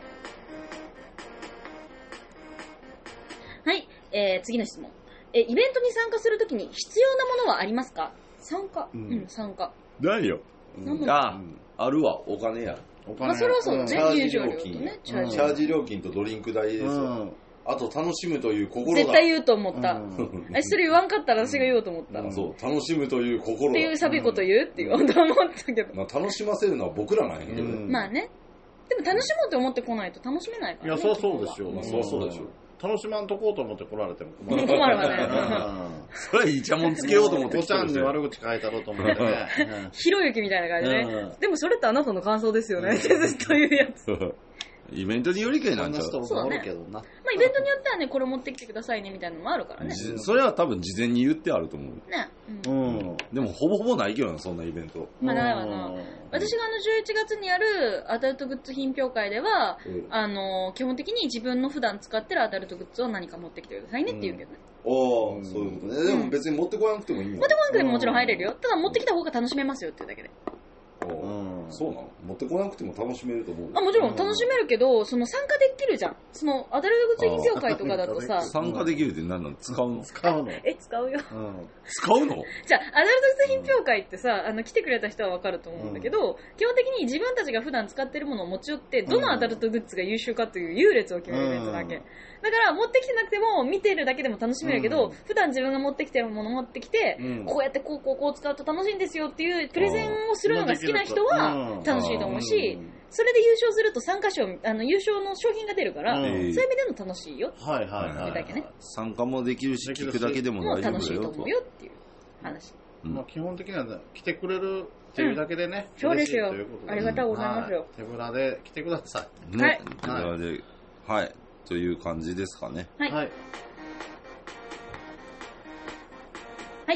はい、次の質問。イベントに参加するときに必要なものはありますか？参加。参加。 何よ。あるわ、お金や。 まあ、それはそうだね。 チャージ料金。チャージ料金とドリンク代ですよ。あと、楽しむという心だ。 絶対言うと思った。それ言わんかったら私が言おうと思った。 そう、楽しむという心だ。 っていう寒いこと言うって言おうと思ったけど。 楽しませるのは僕らなんやけど。 まあね。でも楽しもうと思ってこないと楽しめないからね。 いや、そうでしょ。 そうでしょ。 楽しまんとこうと思って来られても困るわね。 それイチャモンつけようと思っておちゃんに悪口書いたろうと思ってね。 ひろゆきみたいな感じで。でもそれってあなたの感想ですよねってずっと言うやつ。 イベントによりけりなんちゃう。 そうね。まあイベントによってはね、これ持ってきてくださいねみたいなのもあるからね。 それは多分事前に言ってあると思う。 ね。 でもほぼほぼないけどな、そんなイベント。 まあないわな。私が11月にやるアダルトグッズ品評会では、基本的に自分の普段使ってるアダルトグッズを何か持ってきてくださいねって言うけどね。 おー、そういうことね。でも別に持ってこなくてもいいの？ 持ってこなくてももちろん入れるよ。ただ持ってきた方が楽しめますよっていうだけで。 そうなの？持ってこなくても楽しめると思う。 もちろん楽しめるけど、その参加できるじゃん。そのアダルトグッズ品評会とかだとさ。 参加できるって何なの？使うの？ 使うの？ 使うよ。 使うの？ じゃあ、アダルトグッズ品評会ってさ、来てくれた人はわかると思うんだけど、基本的に自分たちが普段使ってるものを持ち寄って、どのアダルトグッズが優秀かという優劣を決めるやつだけ。だから、持ってきてなくても、見てるだけでも楽しめるけど、普段自分が持ってきてるものを持ってきて、こうやってこう使うと楽しいんですよっていうプレゼンをするのが好きな人は楽しいと思うし、それで優勝すると参加賞、優勝の商品が出るから、そういう意味でも楽しいよ。 はいはいはい。 だけね。 参加もできるし、聞くだけでも大丈夫だよ。 楽しいと思うよっていう話。 まあ基本的には来てくれるっていうだけでね。 そうですよ。ありがとうございますよ。 手ぶらで来てください。 ね。手ぶらで。はい。という感じですかね。 はい。はい、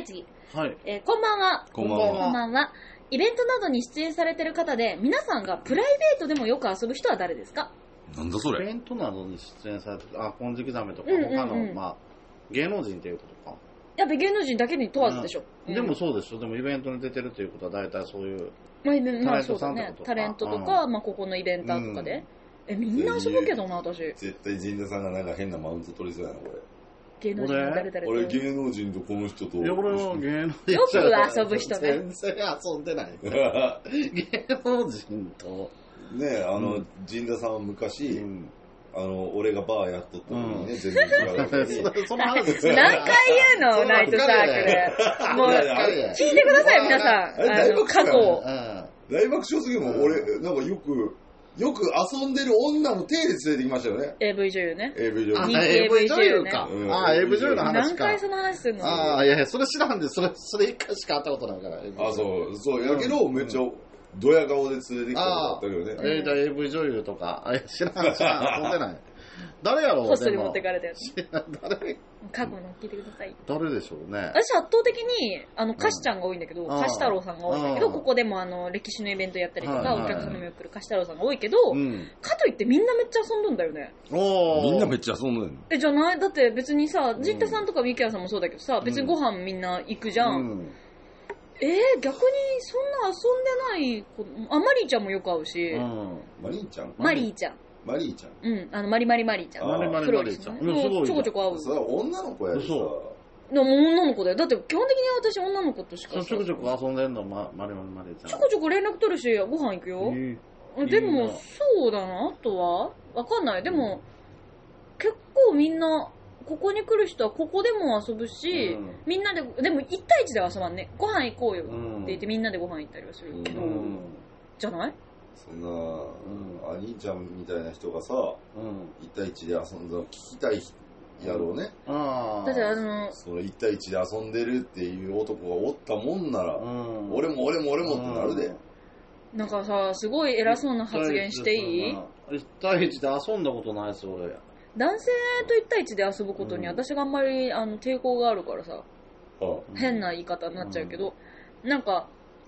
次。 はい。 こんばんは。 こんばんは。 こんばんは。イベントなどに出演されてる方で、皆さんがプライベートでもよく遊ぶ人は誰ですか？ なんだそれ。 イベントなどに出演されてる、金色ザメとか他の、まあ、芸能人っていうことか。 やっぱ芸能人だけに問わずでしょ。 でもそうでしょ。でもイベントに出てるっていうことは大体そういう。 まあそうだね。タレントとか、まあここのイベンターとかで。みんな遊ぶけどな、私。 絶対陣田さんがなんか変なマウント取りそうやな、これ。 芸能人の誰々と。 俺芸能人とこの人と。 いや、俺は芸能人。 よく遊ぶ人ね。 全然遊んでない。芸能人と。 ね陣田さんは昔、俺がバーやっとった時にね、全然違う。 その話ですよ。 何回言うのナイトサークル。もう、聞いてください、皆さん。過去を。 大爆笑すぎるもん、俺、なんかよく遊んでる女の手で連れてきましたよね。 AV 女優ね。 AV 女優。 人気 AV 女優か。AV 女優の話か。 何回その話するの？ いやいや、それ知らんで、それ一回しか会ったことないから。 そう、やけど、めっちゃ、ドヤ顔で連れてきたことあったけどね。 AV 女優とか、知らん、遊んでない。誰やろう？ ホストに持ってかれたやつ。 誰？ 過去の聞いてください。 誰でしょうね。 私圧倒的に、歌詞ちゃんが多いんだけど、歌詞太郎さんが多いんだけど、ここでも歴史のイベントやったりとか、お客様にも来る歌詞太郎さんが多いけど、かといってみんなめっちゃ遊んどんだよね。 みんなめっちゃ遊んどんの？ じゃない？だって別にさ、ジッタさんとかミキヤさんもそうだけどさ、別にご飯みんな行くじゃん。逆にそんな遊んでない子、マリーちゃんもよく会うし。 マリーちゃん？ マリーちゃん。 マリーちゃん。 マリーちゃん。 マリーちゃん。 ちょこちょこ会う。 それは女の子やでさ。 でも女の子だよ。だって基本的に私女の子としか。 ちょこちょこ遊んでんの、マリーちゃん。 ちょこちょこ連絡取るし、ご飯行くよ。でも、そうだな、あとはわかんない。でも、結構みんな、ここに来る人はここでも遊ぶし、みんなで、でも1対1では遊ばんね。ご飯行こうよって言ってみんなでご飯行ったりはするけど、じゃない？ そんな、兄ちゃんみたいな人がさ、1対1で遊んだの聞きたいやろうね。 だってその1対1で遊んでるっていう男がおったもんなら、俺もってなるで。 なんかさ、すごい偉そうな発言していい？ 1 対1で遊んだことないです、俺。 男性と1対1で遊ぶことに私があんまり抵抗があるからさ、変な言い方になっちゃうけど、なんか、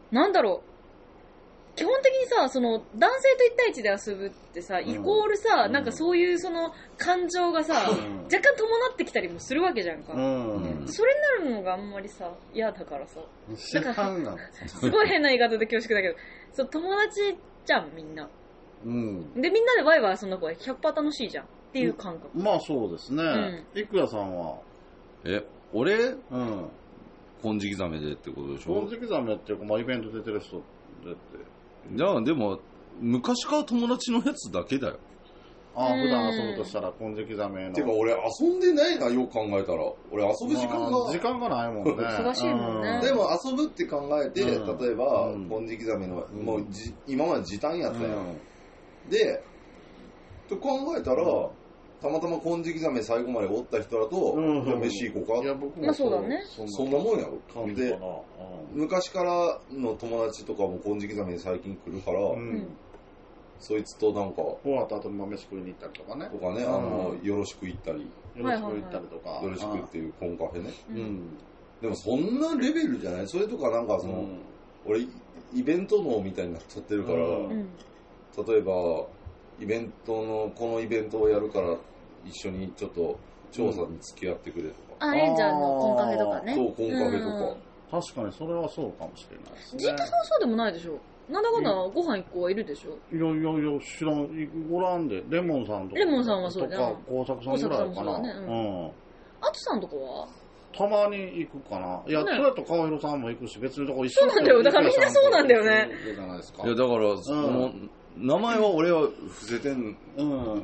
なんだろう。基本的にさ、その、男性と1対1で遊ぶってさ、イコールさ、なんかそういうその、感情がさ、若干伴ってきたりもするわけじゃんか。それになるのがあんまりさ、嫌だからさ。だからすごい変な言い方で恐縮だけど、そう、友達じゃん、みんな。で、みんなでワイワイ遊んだ方が 100% 楽しいじゃんっていう感覚。 まあそうですね。いくやさんは俺金色ザメでってことでしょ。 金色ザメっていうか、まあイベント出てる人でって。 じゃあでも昔から友達のやつだけだよ。 普段遊ぶとしたら金色ザメの。 てか俺遊んでないな、よく考えたら。俺遊ぶ時間がないもんね。 忙しいもんね。 でも遊ぶって考えて、例えば金色ザメのもう今まで時短やったやん。でと考えたら、たまたま金色ザメ最後までおった人だと、じゃあ飯行こうか。 いや僕もまあそうだね。 そんなもんやろ。で、昔からの友達とかも金色ザメに最近来るから、そいつとなんか、 終わった後に飯食いに行ったりとかね。 とかね、よろしく行ったり。 よろしく行ったりとか。 よろしくっていうコンカフェね。でもそんなレベルじゃない？それとかなんかその、俺、イベント脳みたいになっちゃってるから、例えば、このイベントをやるから一緒にちょっと調査に付き合ってくれとか。 レンジャーのコンカフェとかね。 そう、コンカフェとか。確かにそれはそうかもしれないですね。 ジンタさんはそうでもないでしょ。なんだかんだご飯1個はいるでしょ。 いや、知らん、ごらんで。レモンさんとか。 レモンさんはそうじゃん。 工作さんぐらいかな。 あつさんとかはたまに行くかな。いや、それと川弘さんも行くし、別にどこ一緒そうなんだよ。だからみんなそうなんだよね。 いや、だから、その、名前は俺は伏せてんけど、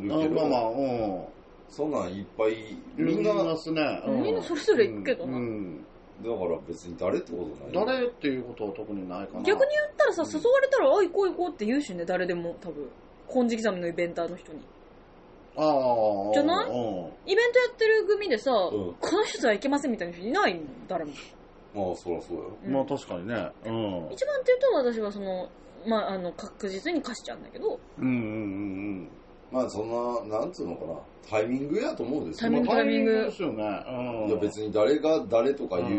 そんなんいっぱいみんなますね。 みんなそれぞれ行くけどな。 だから別に誰ってことない。 誰っていうことは特にないかな。 逆に言ったらさ、誘われたら、行こう行こうって言うしね、誰でも多分。金色ザメのイベンターの人に。じゃない？イベントやってる組でさ、この人とは行けませんみたいな人いないの、誰も。 まあそりゃそうやろ。 まあ確かにね。 一番って言うと私はその、まあ確実にカシちゃんだけど。 まあそんな、なんつうのかな、タイミングやと思うんですよ。 タイミングですよね。 いや別に誰が誰とかいう、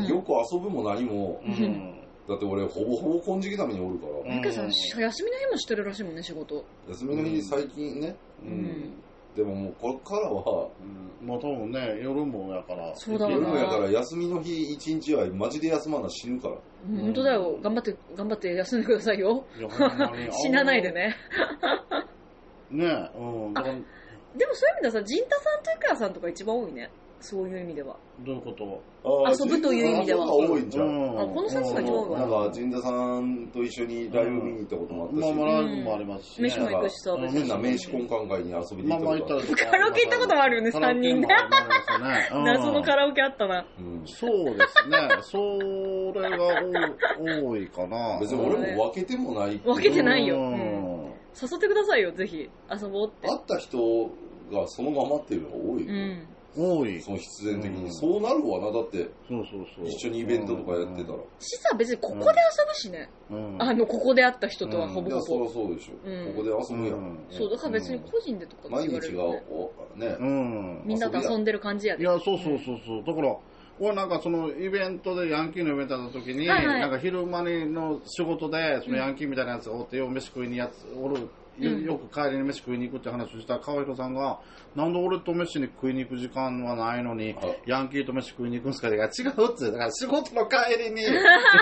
よく遊ぶも何も、だって俺ほぼほぼ金色ザメにおるから。 ゆけさん、休みの日もしてるらしいもんね、仕事。 休みの日最近ね。でももうこれからは、 まあ多分ね、夜もやから。 そうだな。 夜もやから休みの日一日はマジで休まな死ぬから。 本当だよ。頑張って休んでくださいよ。死なないでね。 ねえ、でもそういう意味ではさ、ジンタさんとイクヤさんとか一番多いね。そういう意味では。 どういうこと？ 遊ぶという意味では。 多いんじゃん。 この3人が一番多いわ。 なんか、ジンタさんと一緒にライブ見に行ったこともあったし。 まあ、ライブもありますし。 飯も行くしさ。 変な名刺交換会に遊びに行ったりとか。 カラオケ行ったこともあるよね、3人で。謎のカラオケあったな。 そうですね。それが多いかな。 別に俺も分けてもない。 分けてないよ。誘ってくださいよ、ぜひ。遊ぼうって。 会った人がそのままっていうのが多い。 多い。 その必然的に。そうなるわな、だって。一緒にイベントとかやってたら。 しさ、別にここで遊ぶしね。ここで会った人とはほぼほぼ。 いや、そりゃそうでしょ。ここで遊ぶやん。 そう、だから別に個人でとか毎日が、ね。 みんなと遊んでる感じやで。 いや、そう。だから、俺なんかそのイベントでヤンキーのイベントだった時に、なんか昼間の仕事でそのヤンキーみたいなやつがおってよ、飯食いによく帰りに飯食いに行くって話をしたら川弘さんが、なんで俺と飯に食いに行く時間はないのにヤンキーと飯食いに行くんすかって違うっつって、だから仕事の帰りに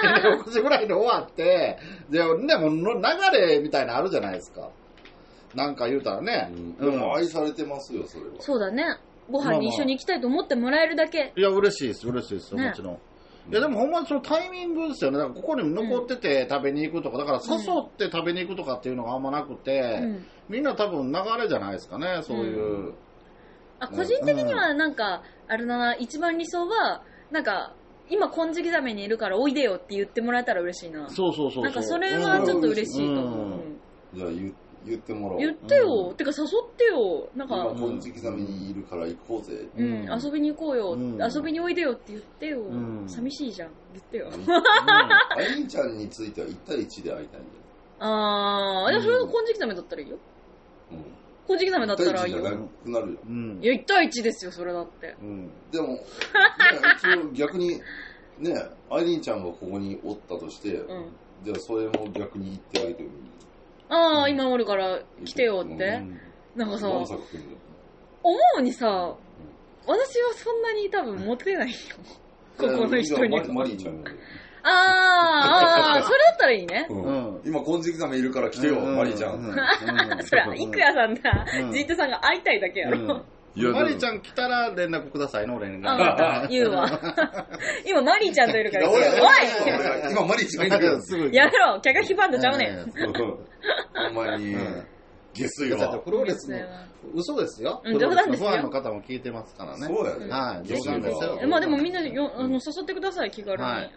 6時ぐらいで終わってでも流れみたいなのあるじゃないですか、なんか言うたらね。 でも愛されてますよ、それは。 そうだね。ご飯に一緒に行きたいと思ってもらえるだけ。 いや、嬉しいですよ、もちろん。いや、でもほんまにそのタイミングですよね。だからここに残ってて食べに行くとか、だから誘って食べに行くとかっていうのがあんまなくて、みんな多分流れじゃないですかね、そういう。 個人的にはなんか、あれだな、一番理想は、なんか、今金色ザメにいるからおいでよって言ってもらえたら嬉しいな。 そう。 なんかそれはちょっと嬉しいと思う。 じゃあ言ってもらおう。 言ってよ。てか誘ってよ。なんか。 今金色ザメにいるから行こうぜ。 遊びに行こうよ。遊びにおいでよって言ってよ。寂しいじゃん。言ってよ。 アインちゃんについては1対1で会いたいんだよ。 じゃあそれが金色ザメだったらいいよ。金色ザメだったらいいよ。 1対1じゃなくなるよ。 いや、1対1ですよ、それだって。 でも、逆に、 ね、アイリーンちゃんがここにおったとして、じゃあそれも逆に言ってあげてもいい？ ああ、今おるから来てよって。なんかさ、思うにさ、私はそんなに多分モテないよ。ここの人に。 マリーちゃん。 ああ、それだったらいいね。 今、金色ザメいるから来てよ、マリーちゃん。 それは、いくやさんだ。ジートさんが会いたいだけやろ。 マリーちゃん来たら連絡くださいの、俺に。 言うわ。今、マリーちゃんといるから。おい今、マリーちゃんいるからすぐ。 やめろ、キャガキバンドちゃうねん。 ほんまに。下水は。 プロレスの嘘ですよ。 冗談ですよ。 ファンの方も聞いてますからね。 そうやね。 はい、冗談ですよ。 まあでもみんな誘ってください、気軽に。はい。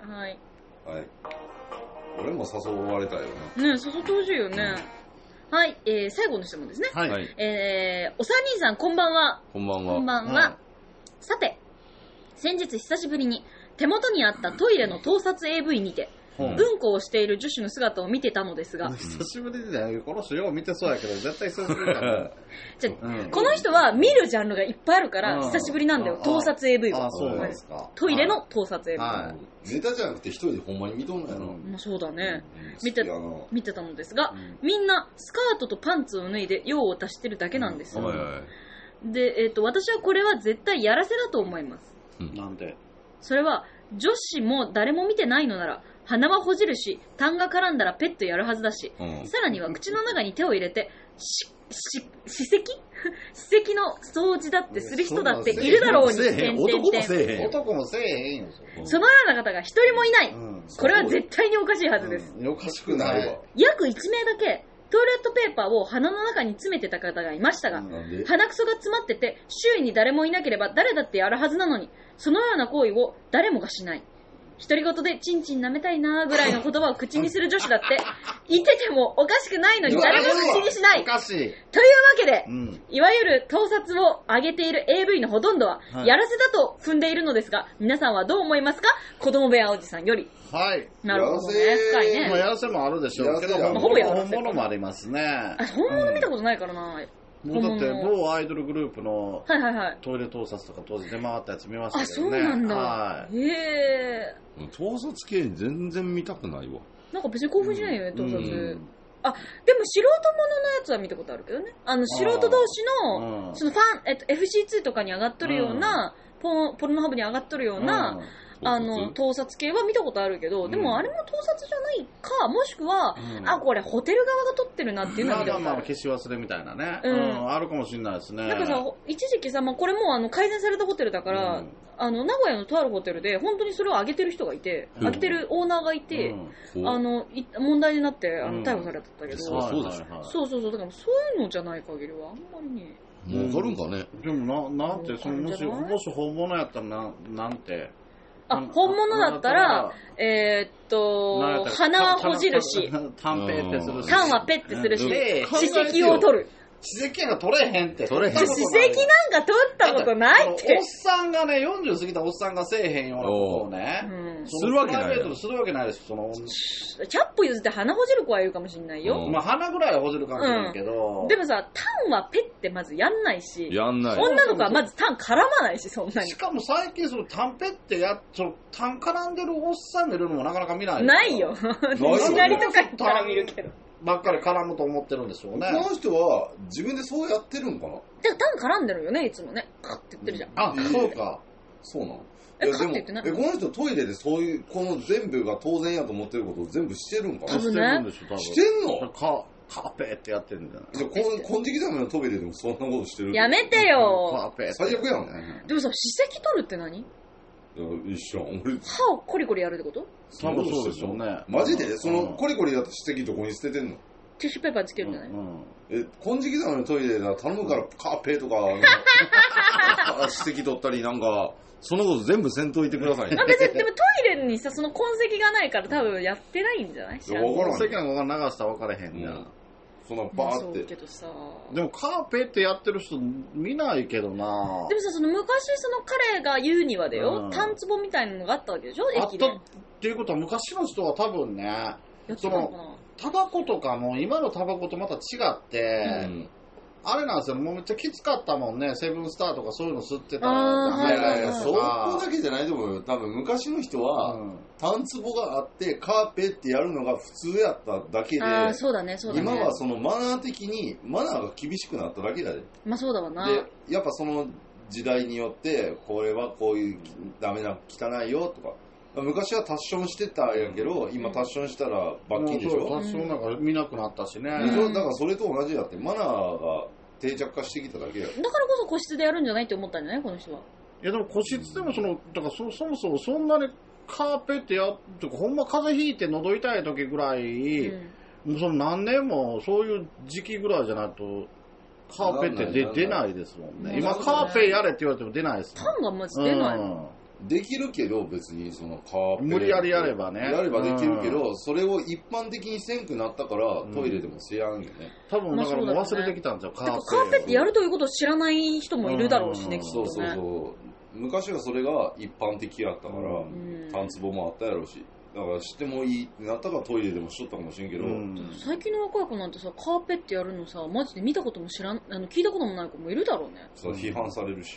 俺も誘われたよね。 ね、誘ってほしいよね。はい、最後の質問ですね。 はい。 お三人さん、こんばんは。 こんばんは。 こんばんは。さて、先日久しぶりに手元にあったトイレの盗撮 AV にて、うんこをしている女子の姿を見てたのですが、 久しぶりでね、この人よう見てそうやけど、絶対久しぶりだからじゃこの人は見るジャンルがいっぱいあるから久しぶりなんだよ、盗撮 AV は。 そうですか。 トイレの盗撮 AV。 ネタじゃなくて一人でほんまに見とんのやろ。 まあそうだね。見てたのですが、みんなスカートとパンツを脱いで用を足してるだけなんです。で、私はこれは絶対やらせだと思います。 なんで？ それは女子も誰も見てないのなら、鼻はほじるし、痰が絡んだらペットやるはずだし、さらには口の中に手を入れて、歯石の掃除だってする人だっているだろうに、 男もせえへんよ。 そのような方が一人もいない。これは絶対におかしいはずです。 おかしくないわ。 約1名だけ、トイレットペーパーを鼻の中に詰めてた方がいましたが、鼻くそが詰まってて、周囲に誰もいなければ誰だってやるはずなのに、そのような行為を誰もがしない。独り言でチンチン舐めたいなーぐらいの言葉を口にする女子だって、いててもおかしくないのに誰も口にしない。 おかしい。 というわけで、いわゆる盗撮を上げている AV のほとんどは、やらせだと踏んでいるのですが、皆さんはどう思いますか？子供部屋おじさんより。 はい。 なるほどね。深いね。 やらせもあるでしょうけど、 ほぼやらせ。 本物もありますね。 本物見たことないからな。 もうだって某アイドルグループのトイレ盗撮とか当時出回ったやつ見ましたけどね。 あ、そうなんだ。へえ。 盗撮系全然見たくないわ。 なんか別に興奮しないよね、盗撮。あ、でも素人もののやつは見たことあるけどね。素人同士の、そのFC2 とかに上がっとるような、ポルノハブに上がっとるような、盗撮系は見たことあるけど、でもあれも盗撮じゃないか、もしくは、これホテル側が撮ってるなっていうのは見たことある。 消し忘れみたいなね。あるかもしれないですね。 なんかさ、一時期さ、これも改善されたホテルだから、名古屋のとあるホテルで、本当にそれを上げてる人がいて、上げてるオーナーがいて、問題になって、逮捕されたけど、そう、だからそういうのじゃない限りは、あんまりね。 儲かるんかね。 でもなんて、もし本物やったらなんて、 本物だったら、鼻はほじるし、 痰ペってするし、 痰はペってするし、歯石を取る。 歯石なんか取れへんって。 歯石なんか取ったことないって。 おっさんがね、40過ぎたおっさんがせえへんようなことをね、 するわけない。 するわけないです。 100歩譲って鼻ほじる子はいるかもしれないよ。 まあ鼻ぐらいはほじるかもしれないけど。 でもさ、痰はペってまずやんないし、 女の子はまず痰絡まないし、そんなに。 しかも最近その痰ペって痰絡んでるおっさん見るのもなかなか見ない。 ないよ。西成とか行ったら見るけど。 ばっかり絡むと思ってるんでしょうね。 この人は自分でそうやってるんかな。 でも痰絡んでるよね、いつもね。カッて言ってるじゃん。 あ、そうか。 そうなの。 カッて言ってない。 この人トイレでそういう、この全部が当然やと思ってることを全部してるんかな。 多分ね。 してんの？ カーペーってやってるんじゃない？ 金色ザメのトイレでもそんなことしてる。 やめてよ。 カーペー。 最悪やんね。 でもさ、歯石取るって何？ 一緒。 歯をコリコリやるってこと？ 多分そうでしょうね。 マジで？コリコリやった歯石どこに捨ててんの？ ティッシュペーパーつけるんじゃない？ 金色ザメのトイレで頼むからカーペーとか歯石取ったりなんかそのこと全部せんといてくださいね。 別にでもトイレにさその痕跡がないから多分やってないんじゃない？ 痕跡なんか流したら分からへんじゃん。 そのバーって。 けどさ。 でもカーペーってやってる人見ないけどな。 でもさ昔その彼が言うにはだよ、タンツボみたいなのがあったわけでしょ？駅で。 あったっていうことは昔の人は多分ね。 やってたのかな？ タバコとかも今のタバコとまた違って、 あれなんですよ、もうめっちゃきつかったもんね、セブンスターとかそういうの吸ってたあーいやいや、そこはだけじゃないと思うよ。多分昔の人は、タンツボがあってカーペってやるのが普通やっただけで、 ああ、そうだね、そうだね。 今はそのマナー的にマナーが厳しくなっただけだで。 まあそうだわな。 で、やっぱその時代によって、これはこういうダメな汚いよとか、昔はタッションしてたんやけど、今タッションしたら罰金でしょ。 タッションなんか見なくなったしね。 でしょ。だからそれと同じだって、マナーが定着化してきただけや。 だからこそ個室でやるんじゃないって思ったんじゃないこの人は。 いやでも個室でもだからそもそもそんなにカーペってやってほんま風邪ひいて喉痛い時ぐらい、もうその何年もそういう時期ぐらいじゃないとカーペって出ないですもんね。今カーペやれって言われても出ないですもん。 タンがまず出ないの。 できるけど別にそのカーペ無理やりやればね。 やればできるけど、それを一般的にせんくなったからトイレでもせやんよね。 多分だからもう忘れてきたんですよ、 カーペってやるということを知らない人もいるだろうしね、きっとね。 そうそうそう。昔はそれが一般的やったから、タンツボもあったやろうし。だから知ってもいいってなったからトイレでもしとったかもしれんけど、 最近の若い子なんてさ、カーペってやるのさ、マジで見たことも聞いたこともない子もいるだろうね。 そう、批判されるし。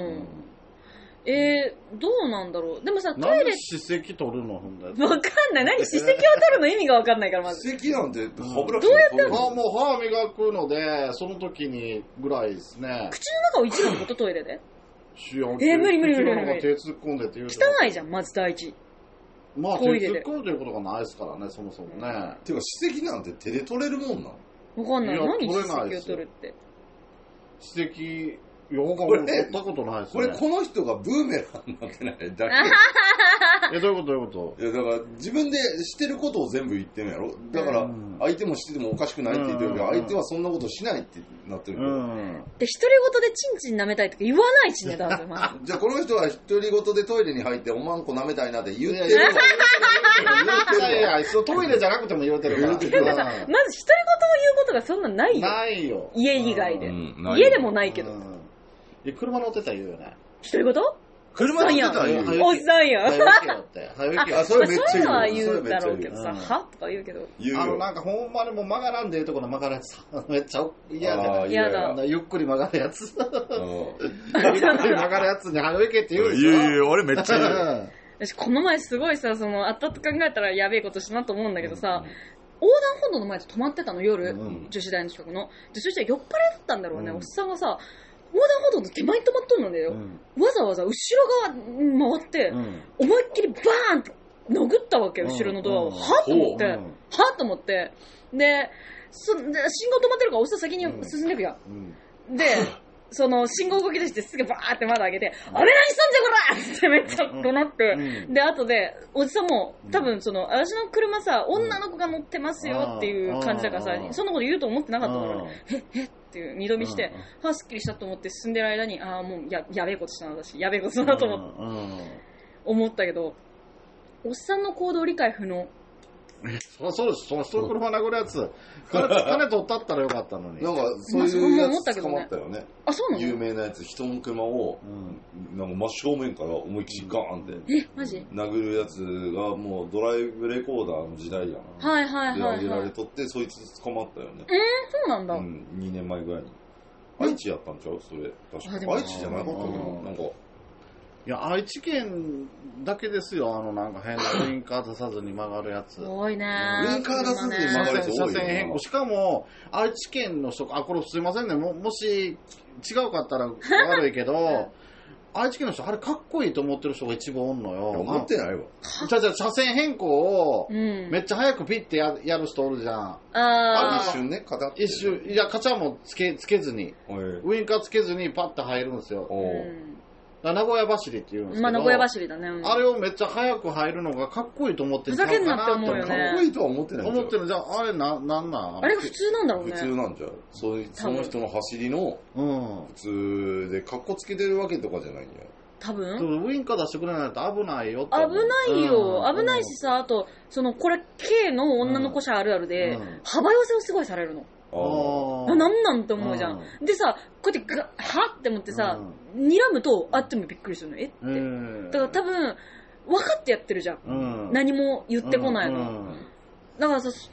どうなんだろう。でもさ、トイレ。 なんで歯石取るのほんだよ。 わかんない。何歯石を取るの意味がわかんないから、まず。 歯石なんて歯ブラシどうやってやるもう歯磨くので、その時にぐらいですね。 口の中をいじるのことトイレで無理。 口の中手突っ込んでって言う汚いじゃん、まず第一。 まあ手突っ込んでることがないですからね、そもそもね。 ていうか歯石なんて手で取れるもんなの？ わかんない。何取れ歯ないですよ石を取るって。 歯石、よく取ったことないですね。 これこの人がブーメランなわけないだけ。 どういうこといやだから自分でしてることを全部言ってるんやろ。だから相手もしててもおかしくないって言ってるけど、相手はそんなことしないってなってるから。 で、独り言でチンチン舐めたいとか言わないしね、だってまじゃあこの人は独り言でトイレに入っておまんこ舐めたいなって言ってる。 いや、トイレじゃなくても言うてるから。 まず独り言を言うことがそんなないよ。 ないよ。 家以外で。家でもないけど。 車乗ってたら言うよね。 独り言車乗ってたら言うよ。 おっさんやん。 それめっちゃ言う。 そういうのは言うだろうけどさ、はとか言うけど。 なんかほんまにもう曲がらんでいうところ曲がるやつ。めっちゃ嫌じゃない？ 嫌だ。 ゆっくり曲がるやつ。ゆっくり曲がるやつに早行けって言うでしょ。 言う、俺めっちゃ言う。 私この前すごいさ、後々考えたらやべえことしたなと思うんだけどさ、横断歩道の前で止まってたの、夜、女子大の近くの。で、そしたら酔っ払いだったんだろうね、おっさんがさ、横断歩道の手前に止まっとんのだよ。わざわざ後ろ側回って、思いっきりバーンって殴ったわけ、後ろのドアを。はぁと思って、はぁと思って。で、信号止まってるからおっさん先に進んでくやん。で、その信号動き出してすぐバーって窓開けて、あれ何しとんじゃこらってめっちゃ怒鳴って、で、後で、おじさんも、多分その、私の車さ、女の子が乗ってますよっていう感じだからさ、そんなこと言うと思ってなかったからね、えっていう二度見して、すっきりしたと思って進んでる間に、もうやべえことしたな、私。やべえことしたなと思ったけど、おっさんの行動理解不能。 そうです。そういう車殴るやつ。金取ったったらよかったのに。 なんか、そういうやつ捕まったよね。 あ、そうなの？ 有名なやつ、人の車を、なんか真正面から思いっきりガーンって。 マジ？ 殴るやつがもうドライブレコーダーの時代やな。 はい。 で、上げられとって、そいつ捕まったよね。 そうなんだ。 2年前ぐらいに。愛知やったんちゃうそれ。確か愛知じゃなかったけど、なんか。 いや、愛知県だけですよ、なんか変なウインカー出さずに曲がるやつ。 多いね。 ウインカー出さずに曲がるやつ多いよ。 車線変更。しかも、愛知県の人、これすいませんね、もし違うかったら悪いけど、愛知県の人、あれかっこいいと思ってる人が一番おんのよ。 思ってないわ。 車線変更を、めっちゃ早くピッてやる人おるじゃん。 一瞬ね、 一瞬、いや、カチャもつけずに、ウインカーつけずにパッて入るんですよ。名古屋走りって言うんですけど、 名古屋走りだね。 あれをめっちゃ早く入るのがかっこいいと思ってふざけんなって思うよね。 かっこいいとは思ってない。 思ってるじゃあ、あれなんなんあれが普通なんだろうね。 普通なんじゃう。その人の走りの普通でかっこつけてるわけとかじゃないんや。 多分ウインカー出してくれないと危ないよって。 危ないよ。危ないしさ、あと、これ K の女の子車あるあるで、幅寄せをすごいされるの。なんなんて思うじゃん。でさ、こうやってはって思ってさ、睨むとあってもびっくりするの。って。だから多分、分かってやってるじゃん。何も言ってこないの。だからさ、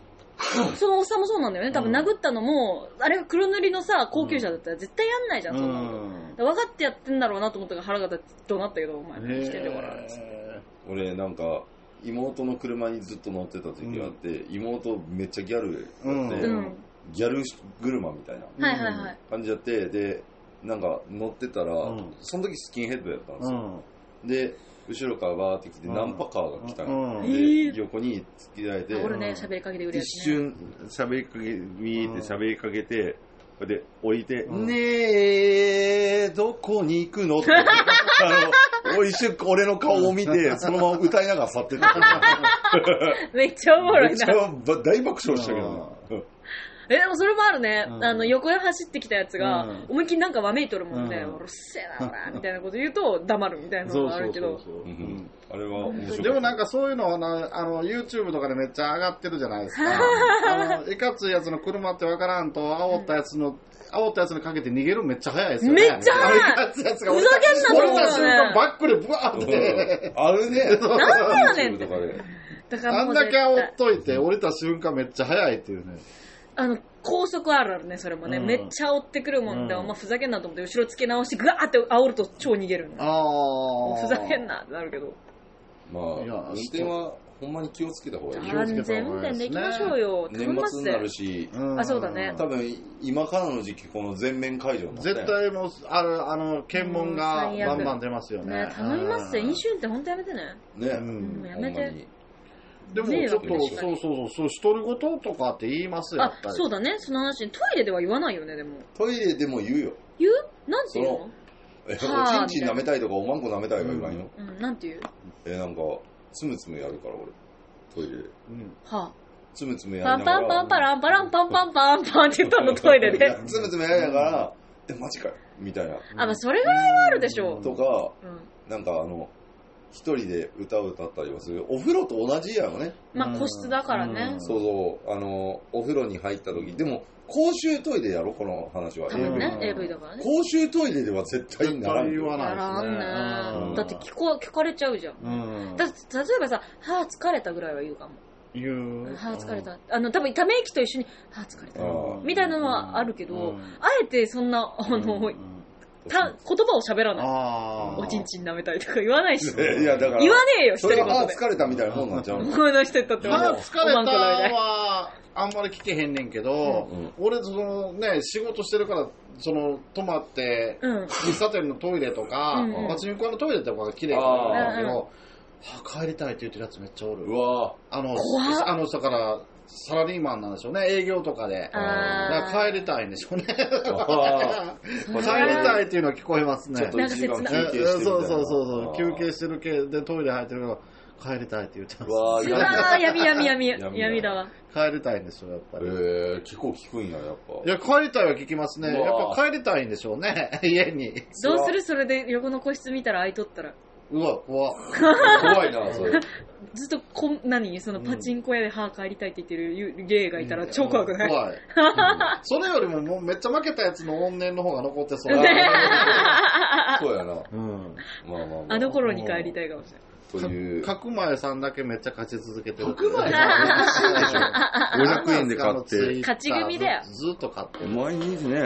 そのおっさんもそうなんだよね。多分殴ったのも、あれが黒塗りのさ、高級車だったら絶対やんないじゃん、そんなの。分かってやってんだろうなと思ったから腹がどうなったけど、お前、してんだから。 俺なんか、妹の車にずっと乗ってた時があって、妹めっちゃギャルだって、ギャル車みたいな感じやって、で、なんか乗ってたら、その時スキンヘッドやったんですよ。で、後ろからバーって来て、ナンパカーが来たの。で、横に突きられて、 俺ね、喋りかけてくれる一瞬喋りかけ、見ーって喋りかけて、で、降りて、ねー、どこに行くのって、一瞬俺の顔を見て、そのまま歌いながら去ってた。 めっちゃおもろいな。 めっちゃ大爆笑したけどな。 でもそれもあるね。横へ走ってきたやつが、思いっきりなんかわめいとるもんで、うるせえな、みたいなこと言うと黙るみたいなのがあるけど。 あれは面白い。 でもなんかそういうのはYouTube とかでめっちゃ上がってるじゃないですか。いかついやつの車ってわからんと、煽ったやつにかけて逃げるめっちゃ早いですよね。 めっちゃ早い。 いかついやつがふざけんなと思うよね。 降りた瞬間バックでブワーって。 あるね。 なんでやねんって。 あんだけ煽っといて、降りた瞬間めっちゃ早いっていうね。 高速あるあるね、それもね。めっちゃ追ってくるもんで、ふざけんなと思って、後ろつけ直して、ぐわーって煽ると超逃げる。ふざけんなってなるけど。 まあ、運転はほんまに気をつけた方がいい。 安全運転で行きましょうよ。 年末になるし、 そうだね。 多分、今からの時期、この全面解除になって絶対もう、検問がバンバン出ますよね。 頼みますよ。飲酒運転ほんとやめてね。 ね。 やめて。 でもちょっと、そう、独り言とかって言いますよ。 そうだね、その話、トイレでは言わないよね、でも。 トイレでも言うよ。 言う？なんて言うの？ おちんちん舐めたいとか、おまんこ舐めたいとか言わんよ。 なんて言う？ なんか、つむつむやるから、俺。トイレで。つむつむやるパンパンパンパランパランパンパンパンパンって言ったの、トイレで。 つむつむやるから、マジかよみたいな。 まあ、それぐらいはあるでしょう。 とか、なんか一人で歌を歌ったりはする。お風呂と同じやろね。 まあ個室だからね。 そうそう。お風呂に入った時、でも、公衆トイレやろ、この話は。 多分ね、AV だからね。 公衆トイレでは絶対ならん。 言わないですね。だって聞かれちゃうじゃん。だって例えばさ、歯疲れたぐらいは言うかも。歯疲れた。多分ため息と一緒に、歯疲れた。みたいなのはあるけど、あえてそんな、言葉を喋らない。おちんちん舐めたりとか言わないし。 いや、だから。 言わねえよ、 それは疲れたみたいなもんなんちゃうの？ この人にとっては。 疲れたは、あんまり聞けへんねんけど、俺、仕事してるから、泊まって、喫茶店のトイレとか、パチンコ屋のトイレとかが綺麗なんだけど、帰りたいって言ってるやつめっちゃおる。 うわだから、サラリーマンなんでしょうね、営業とかで。だから帰りたいんでしょうね。帰りたいっていうのは聞こえますね。 ちょっと一時間休憩してる。 そう。休憩してる系でトイレ入ってるから帰りたいって言ってます。 闇だわ。 帰りたいんでしょ、やっぱり。 聞くんや、やっぱ。 いや、帰りたいは聞きますね。やっぱ帰りたいんでしょうね、家に。 どうするそれで横の個室見たら空いとったら。 うわ、怖いな、それ。 ずっとそのパチンコ屋で帰りたいって言ってるゲイがいたら超怖くない？ 怖い。それよりももうめっちゃ負けたやつの怨念の方が残ってそう。 そうやな。 まあ。あの頃に帰りたいかもしれない。 という。 角前さんだけめっちゃ勝ち続けてる。 角前さんは難しいでしょ。500円で買って。 勝ち組だよ。 ずっと買ってる。 毎日ね。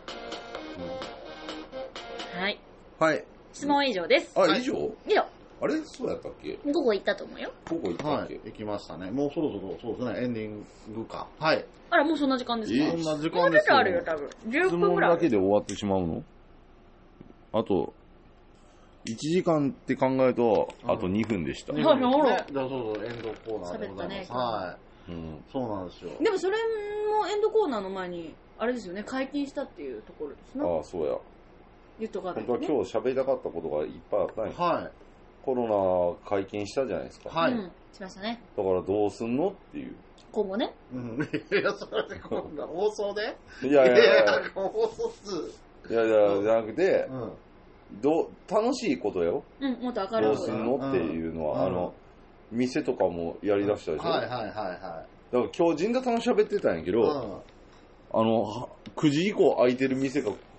はい。質問は以上です。 以上？あれそうやったっけ？ 午後行ったと思うよ。 午後行ったっけ？ 行きましたね。もうそろそろ、そうですね、エンディングか。はい。 あら、もうそんな時間ですか？ そんな時間ですよ。 もうちょっとあるよ、多分。10分ぐらい。 だけで終わってしまうの？あと、1時間って考えると、あと2分でした。 そうそう、エンドコーナーでございます。はい。そうなんですよ。 でもそれもエンドコーナーの前に、あれですよね、解禁したっていうところですね。 そうや。 言っとかないと本当は今日喋りたかったことがいっぱいあったんや。 はい。 コロナ解禁したじゃないですか。 はい。 しましたね。 だからどうすんのっていう。 今後ね。 いや、それで今度放送で？ いや、 放送数。 じゃなくて、楽しいことよ。 もっと明るいどうすんのっていうのは、店とかもやりだしたでしょ。 はい。 だから今日陣田さん喋ってたんやけど、9時以降空いてる店が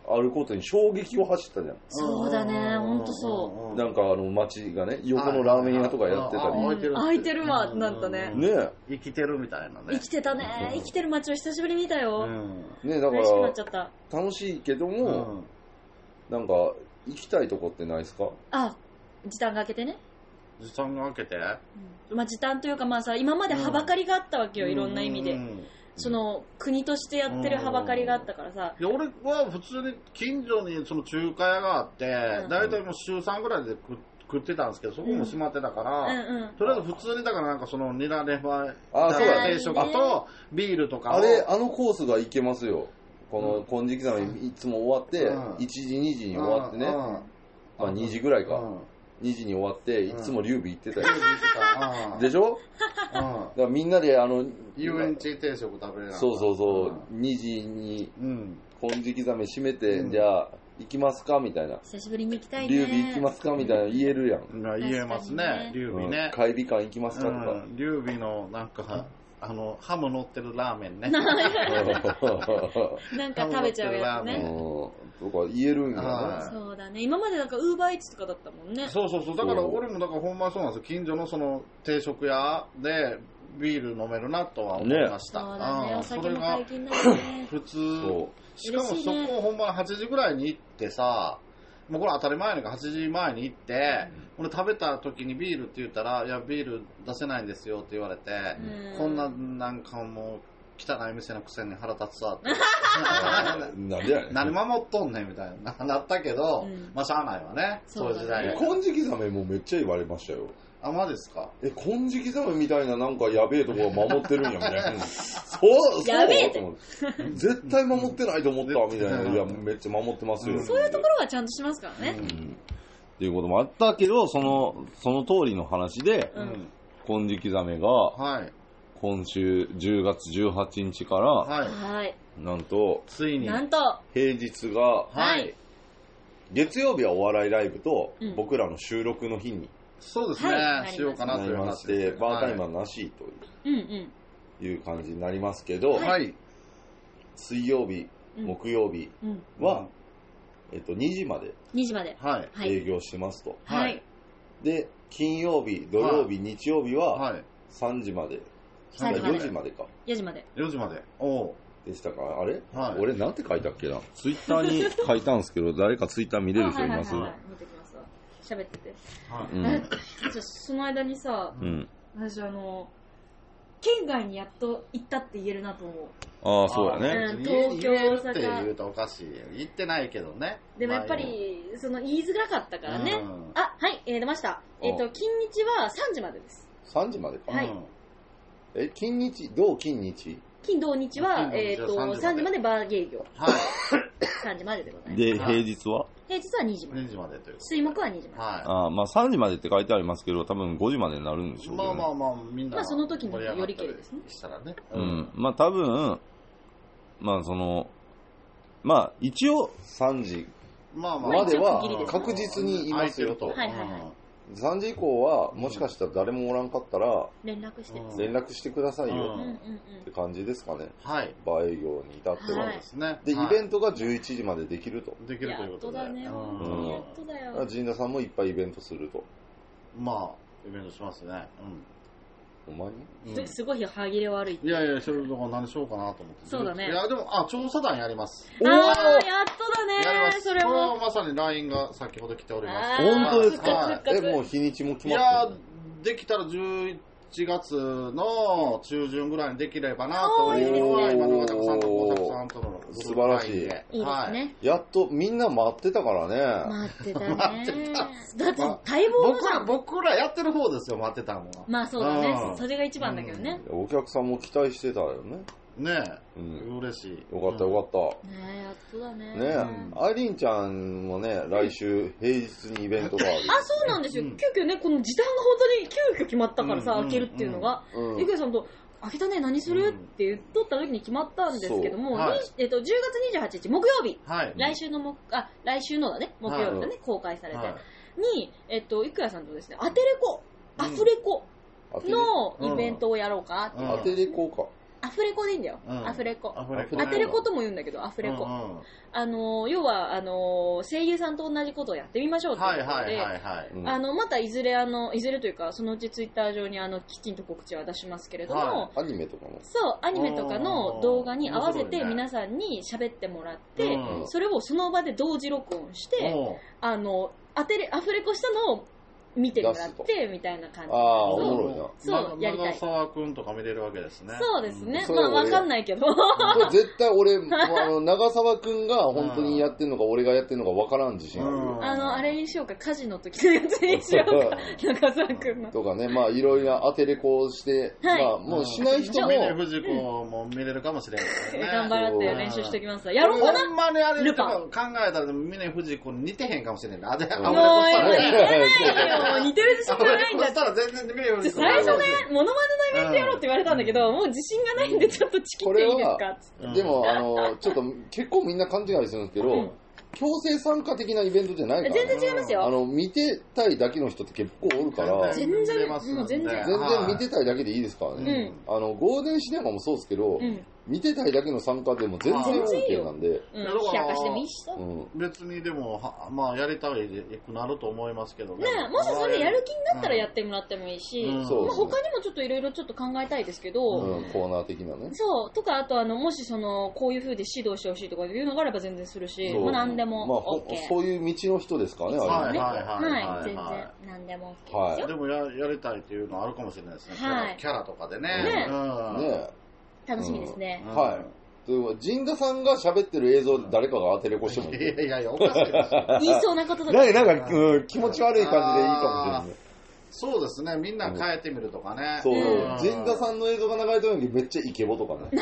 あることに衝撃を走ったじゃん。 そうだね、ほんとそう。 なんか街がね、横のラーメン屋とかやってたり。 開いてるわ、なんだね。 ね生きてるみたいなね。 生きてたね。生きてる街を久しぶりに見たよ。 ね、だか嬉しくなっちゃった。 ら、楽しいけども、なんか、行きたいとこってないですか？ あ、時短が空けてね。 時短が空けて、 まあ時短というかまあさ、今まではばかりがあったわけよ、いろんな意味で。その国としてやってるはばかりがあったからさ。 いや俺は普通に近所にその中華屋があって、大体もう週3ぐらいで食ってたんですけど、そこも閉まってたから、とりあえず普通にだからなんかそのニラレバ定食とビールとかあのコースが行けますよ。この金色ざめいつも終わって、1時2時に終わってね、まあ2時ぐらいか。2時に終わって、いつも劉備行ってたよ。でしょ？だからみんなで遊園地定食食べれない。 そう2時に金色ざめ閉めて、じゃあ行きますかみたいな。 久しぶりに行きたいね。 劉備行きますかみたいな言えるやん。 言えますね、劉備ね。 海美館行きますかとか。 劉備のなんか、ハム乗ってるラーメンね。 なんか食べちゃうやつね。 とか言えるんやね。そうだね。今までなんかウーバーイーツとかだったもんね。 そう。だから俺もだからほんまそうなんですよ。近所のその定食屋でビール飲めるなとは思いました。 そうだね。お酒も解禁だね。 普通。しかもそこほんま8時ぐらいに行ってさ、もうこれ当たり前やねんから8時前に行って、俺食べた時にビールって言ったら、いやビール出せないんですよって言われて、こんななんかもう汚い店のくせに腹立つわって。 なんでやねん。 何守っとんねんみたいななったけど、まあしゃあないわね。そういう時代。 金色ざめもめっちゃ言われましたよ。 あ、マジですか？ 金色ざめみたいななんかやべえとこ守ってるんやみたいな。そうやべえって絶対守ってないと思ったみたいな。いや、めっちゃ守ってますよ。 そういうところはちゃんとしますからね。 っていうこともあったけど、その通りの話で、金色ざめが、今週10月18日から、なんと、 ついに、 平日が、月曜日はお笑いライブと、僕らの収録の日に、 そうですね、しようかなという話で、バータイマーなしという感じになりますけど、水曜日、木曜日は、2時まで営業してますと。で、金曜日、土曜日、日曜日は3時まで。4時までか。 4時まで。 4時まで。おでしたか？あれ、俺なんて書いたっけな。ツイッターに書いたんですけど、誰かツイッター見れる人います？ 見てきますわ。喋ってて。その間にさ、私県外にやっと行ったって言えるなと思う。 ああ、そうやね。 東京、大阪。 って言うとおかしい。言ってないけどね。 でもやっぱり、言いづらかったからね。あ、はい、出ました。近日は3時までです。 3時までか。 はい。 近日、同近日金土日は、3時までバー営業。 はい。 3時まででございます。 で、平日は平日は2時まで。 2時までという。 水木は2時まで。 ああ、まあ3時までって書いてありますけど、多分5時までになるんでしょうけど。 まあ、みんな。 まあその時によりけりですね。 したらね。 まあ多分、まあ一応3時までは確実にいますよと。3時以降はもしかしたら誰もおらんかったら連絡してくださいよって感じですかね。バー営業に至ってはですね。 で、イベントが11時までできると。 できるということで。 やっとだね。やっとだよ。 陣田さんもいっぱいイベントすると。 まあ、イベントしますね。 ほんまにすごい歯切れ悪い。 いや、それとか何しようかなと思って。 そうだね。 いや、でも、調査団やります。 やっとだね。 やります。 それも。 これはまさに LINE が先ほど来ております。 本当ですか？ もう日にちも決まってる？ いや、できたら11月の中旬ぐらいにできればなというのは、今の方さんと大作さんとの素晴らしい。 いいですね。 やっとみんな待ってたからね。 待ってたね。だって待望じゃん。 僕らやってる方ですよ、待ってたのは。 まあそうだね。それが一番だけどね。 お客さんも期待してたよね。 ねえ、嬉しい。 よかったよかった。 ねえ、やっとだね。 ねえ、アイリーンちゃんもね、来週平日にイベントがある。 あ、そうなんですよ。急遽ね、この時短が本当に急遽決まったからさ、開けるっていうのが。ゆくやさんと、開けたね、何するって言っとった時に決まったんですけども、10月28日木曜日、来週のだね、木曜日がね、公開されて、に、ゆくやさんとですね、アテレコ、アフレコのイベントをやろうかっていう。 アテレコか。 アフレコでいいんだよ。アフレコ。アテレコとも言うんだけど、アフレコ。要は、声優さんと同じことをやってみましょうっていうことで、またいずれというか、そのうちツイッター上にきちんと告知は出しますけれども、 アニメとかもそう、アニメとかの動画に合わせて皆さんに喋ってもらって、それをその場で同時録音して、アフレコしたのを見てもらってみたいな感じ。 ああ、おもろいな。 そう、やりたい。 長澤くんとか見れるわけですね。 そうですね。まあ、わかんないけど。 絶対俺、長澤くんが本当にやってんのか、俺がやってんのかわからん自信ある。 あれにしようか、火事の時のやつにしようか、長澤くんの。 とかね、まあ、いろいろアテレコをして、まあ、もうしない人も。 峰不二子も見れるかもしれないですね。 頑張って練習しておきます。やろうかな。 ほんまにあれ考えたら、峰不二子似てへんかもしれない。アテレコ似てる自信がないんだ。 そしたら全然見れる。 最初ね、モノマネのイベントやろうって言われたんだけど、もう自信がないんでちょっとチキっていいですかって。 でも、ちょっと結構みんな勘違いするんですけど、強制参加的なイベントじゃないから、 全然違いますよ。 見てたいだけの人って結構おるから、 全然見てたいだけでいいですからね。ゴールデンシネマもそうですけど、見てたいだけの参加でも全然 OK なんで。 冷やかしてもいいしさ。 別にでも、まあやりたいくなると思いますけどね。 もしそれやる気になったらやってもらってもいいし、他にもちょっといろいろちょっと考えたいですけど、 コーナー的なね。 そう、とか、あともしこういう風で指導してほしいとかいうのがあれば全然するし、もう何でも OK。 そういう道の人ですからね、あれね。 はい、全然何でも OK ですよ。 でもやりたいっていうのはあるかもしれないですね。キャラとかでね。 ね。 楽しみですね。 はい。陣田さんが喋ってる映像で誰かがアテレコしてもいい。 いや、おかしいですよ。 言いそうなことだなんか、気持ち悪い感じでいいかもしれない。 そうですね、みんな変えてみるとかね。 そう、陣田さんの映像が流れてる時めっちゃイケボとかね。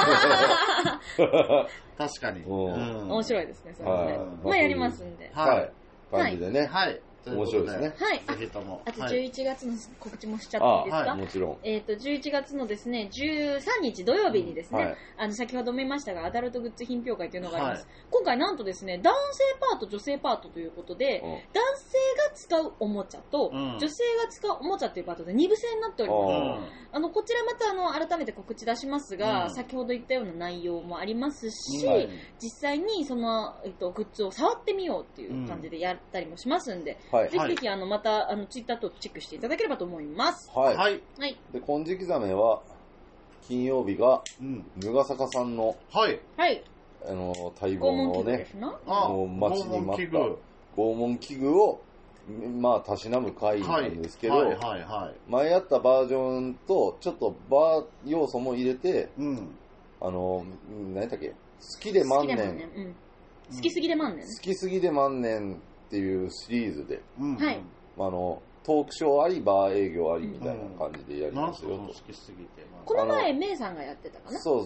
確かに。 面白いですね、それね。まあやりますんで。 はい。感じでね。 はい。 面白いですね。 はい。 ぜひとも。 あと11月の告知もしちゃっていいですか？ はい、もちろん。 11月のですね、13日土曜日にですね、先ほども言いましたが、アダルトグッズ品評会というのがあります。今回なんとですね、男性パート、女性パートということで、男性が使うおもちゃと、女性が使うおもちゃというパートで2部制になっております。こちらまた改めて告知出しますが、先ほど言ったような内容もありますし、実際にその、グッズを触ってみようっていう感じでやったりもしますんで、ぜひぜひまたツイッターとチェックしていただければと思います。 はい。で、金色ザメは、金曜日が、ぬがさかさんの、 はい。 待望のね、もう待ちに待った拷問器具を、まあ、たしなむ回なんですけど、前やったバージョンと、ちょっとバー要素も入れて、何やったっけ、好きで万年。 好きすぎで万年。 好きすぎで万年っていうシリーズで、トークショーあり、バー営業ありみたいな感じでやりますよと。 この前、メイさんがやってたかな。 そう。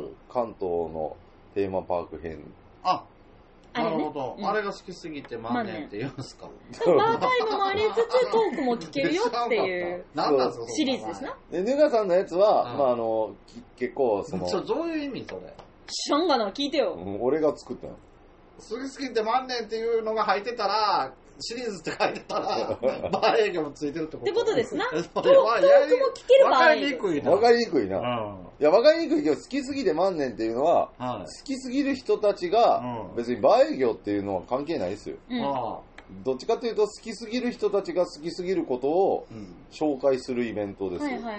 関東のテーマパーク編。 なるほど。あれが好きすぎて万年って言うんですか？ バータイムもありつつ、トークも聞けるよっていうシリーズですな。 で、ヌガさんのやつは、結構、 どういう意味それ？ 知らんがな、聞いてよ。 俺が作ったの。 好きすぎて万年っていうのが入ってたら、シリーズって書いてたら、バー営業もついてるってこと？ ってことですな。トークも聞けるバー営業。 わかりにくいな。いや、わかりにくいけど、好きすぎて万年っていうのは、好きすぎる人たちが、別にバー営業っていうのは関係ないですよ。どっちかというと、好きすぎる人たちが好きすぎることを紹介するイベントですよ。だから、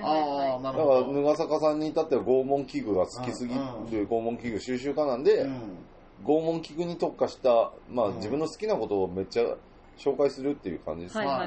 ぬがさかさんに至っては拷問器具が好きすぎる拷問器具収集家なんで、拷問器具に特化した、まあ自分の好きなことをめっちゃ紹介するっていう感じですね。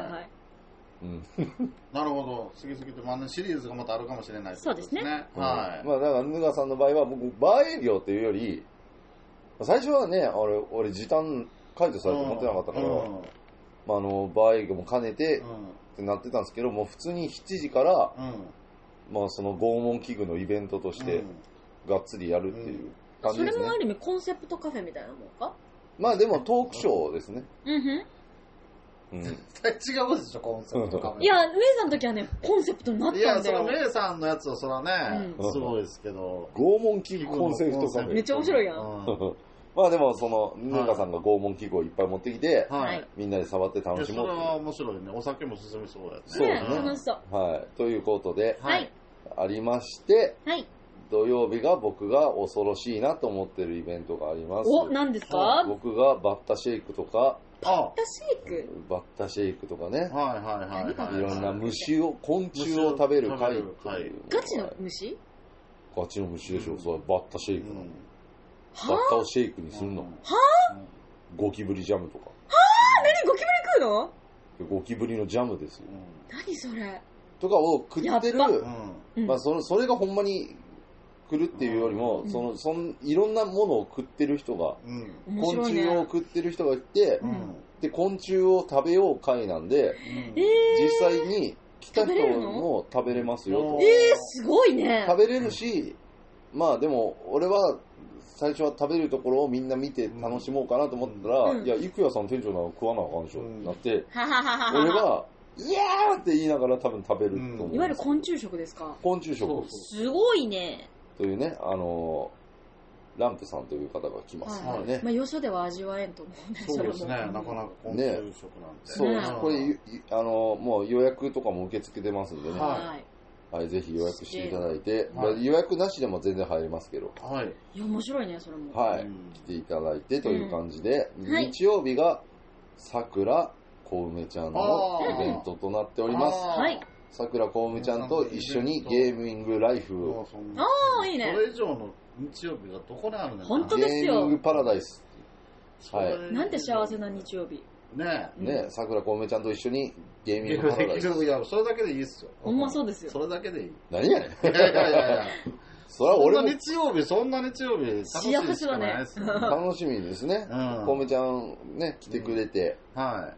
なるほど。好きすぎて万年シリーズがまたあるかもしれないですね。 そうですね。 まあだから、ヌガさんの場合は、僕、バー営業っていうより、最初はね、俺時短解除されて持ってなかったから、バー営業も兼ねてってなってたんですけど、もう普通に7時から、まあその拷問器具のイベントとして、がっつりやるっていう感じですね。 それもある意味コンセプトカフェみたいなもんか？ まあでもトークショーですね。 絶対違うでしょ、コンセプトカフェ。 いや、メイさんの時はね、コンセプトになったんだよ。 いや、そのメイさんのやつはそらね、すごいですけど。 拷問器具コンセプトカフェ。 めっちゃ面白いやん。 まあでも、ヌガさんが拷問器具をいっぱい持ってきて、みんなで触って楽しもう。 それは面白いね。お酒も進みそうやね。 そうですね。 楽しそう。 はい。ということで、ありまして、 土曜日が僕が恐ろしいなと思ってるイベントがあります。 お、何ですか？ 僕がバッタシェイクとか、 バッタシェイク？ バッタシェイクとかね。 はいはいはい。 いろんな昆虫を食べる会。 ガチの虫？ ガチの虫でしょ、それバッタシェイクなの。バッタをシェイクにするの。はぁ？ゴキブリジャムとか。はぁ？何ゴキブリ食うの？ ゴキブリのジャムですよ。 何それ？ とかを食ってる、まあそれがほんまに来るっていうよりも、いろんなものを食ってる人が、昆虫を食ってる人がいて、で昆虫を食べよう会なんで、実際に来た人も食べれますよと。 すごいね。 食べれるし、まあでも俺は最初は食べるところをみんな見て楽しもうかなと思ったら、いや、郁也さん店長なの食わなあかんでしょってなって、俺が、いやーって言いながら多分食べると思う。 いわゆる昆虫食ですか？ 昆虫食。 すごいね。 というね、ランプさんという方が来ますからね。 まあ、よそでは味わえんと思うね。 そうですね、なかなか昆虫食なんて。 そう、これ、もう予約とかも受け付けてますんでね。はい、ぜひ予約していただいて、予約なしでも全然入れますけど。 はい。 いや、面白いね、それも。 はい。来ていただいてという感じで、日曜日が、さくらこうめちゃんのイベントとなっております。はい。さくらこうめちゃんと一緒にゲーミングライフを。 ああ、いいね。 それ以上の日曜日がどこにあるんだろう。 本当ですよ。 ゲーミングパラダイス。 はい。なんて幸せな日曜日。 ねえ、さくらこうめちゃんと一緒にゲーミングパラダイス。 いや、それだけでいいっすよ。 ほんまそうですよ。 それだけでいい。 何やねん。いやいやいや。 それは俺もそんな日曜日、 幸せだね。 楽しみですね。こうめちゃんね、来てくれて。はい。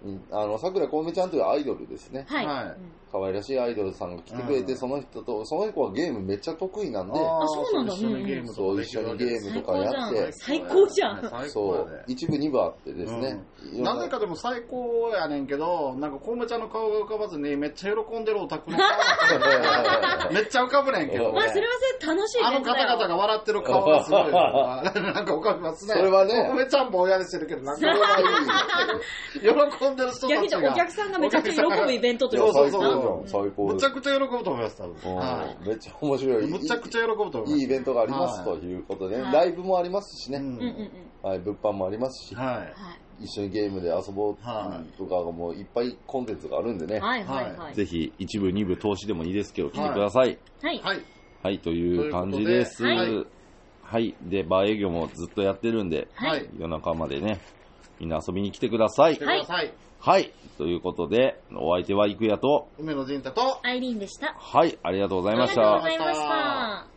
さくらこうめちゃんというアイドルですね。はい。可愛らしいアイドルさんが来てくれて、その子はゲームめっちゃ得意なんで。 あ、そうなんだ。 そう、一緒にゲームとかやって。 最高じゃん。 そう。一部二部あってですね。 なぜかでも最高やねんけど、なんかこうめちゃんの顔が浮かばずに、めっちゃ喜んでるオタクの顔めっちゃ浮かぶねんけど。 まあ、それは楽しい。 あの方々が笑ってる顔がすごい。なんか浮かびますね。 それはね。 こうめちゃんぼんやりしてるけど、なんか喜んでる人たちが。 逆にお客さんがめちゃくちゃ喜ぶイベントというか。 そうそう。最高。 むちゃくちゃ喜ぶと思います、多分。めっちゃ面白い。 むちゃくちゃ喜ぶと思います。 いいイベントがありますということで、ライブもありますしね。はい、物販もありますし、一緒にゲームで遊ぼうとかがもういっぱいコンテンツがあるんでね。ぜひ一部二部投資でもいいですけど、来てください。はい。はい、という感じです。はい。で、バー営業もずっとやってるんで、夜中までね、みんな遊びに来てください。はい。ということで、お相手は郁也と、 梅野仁太と、 アイリーンでした。 はい、ありがとうございました。 ありがとうございました。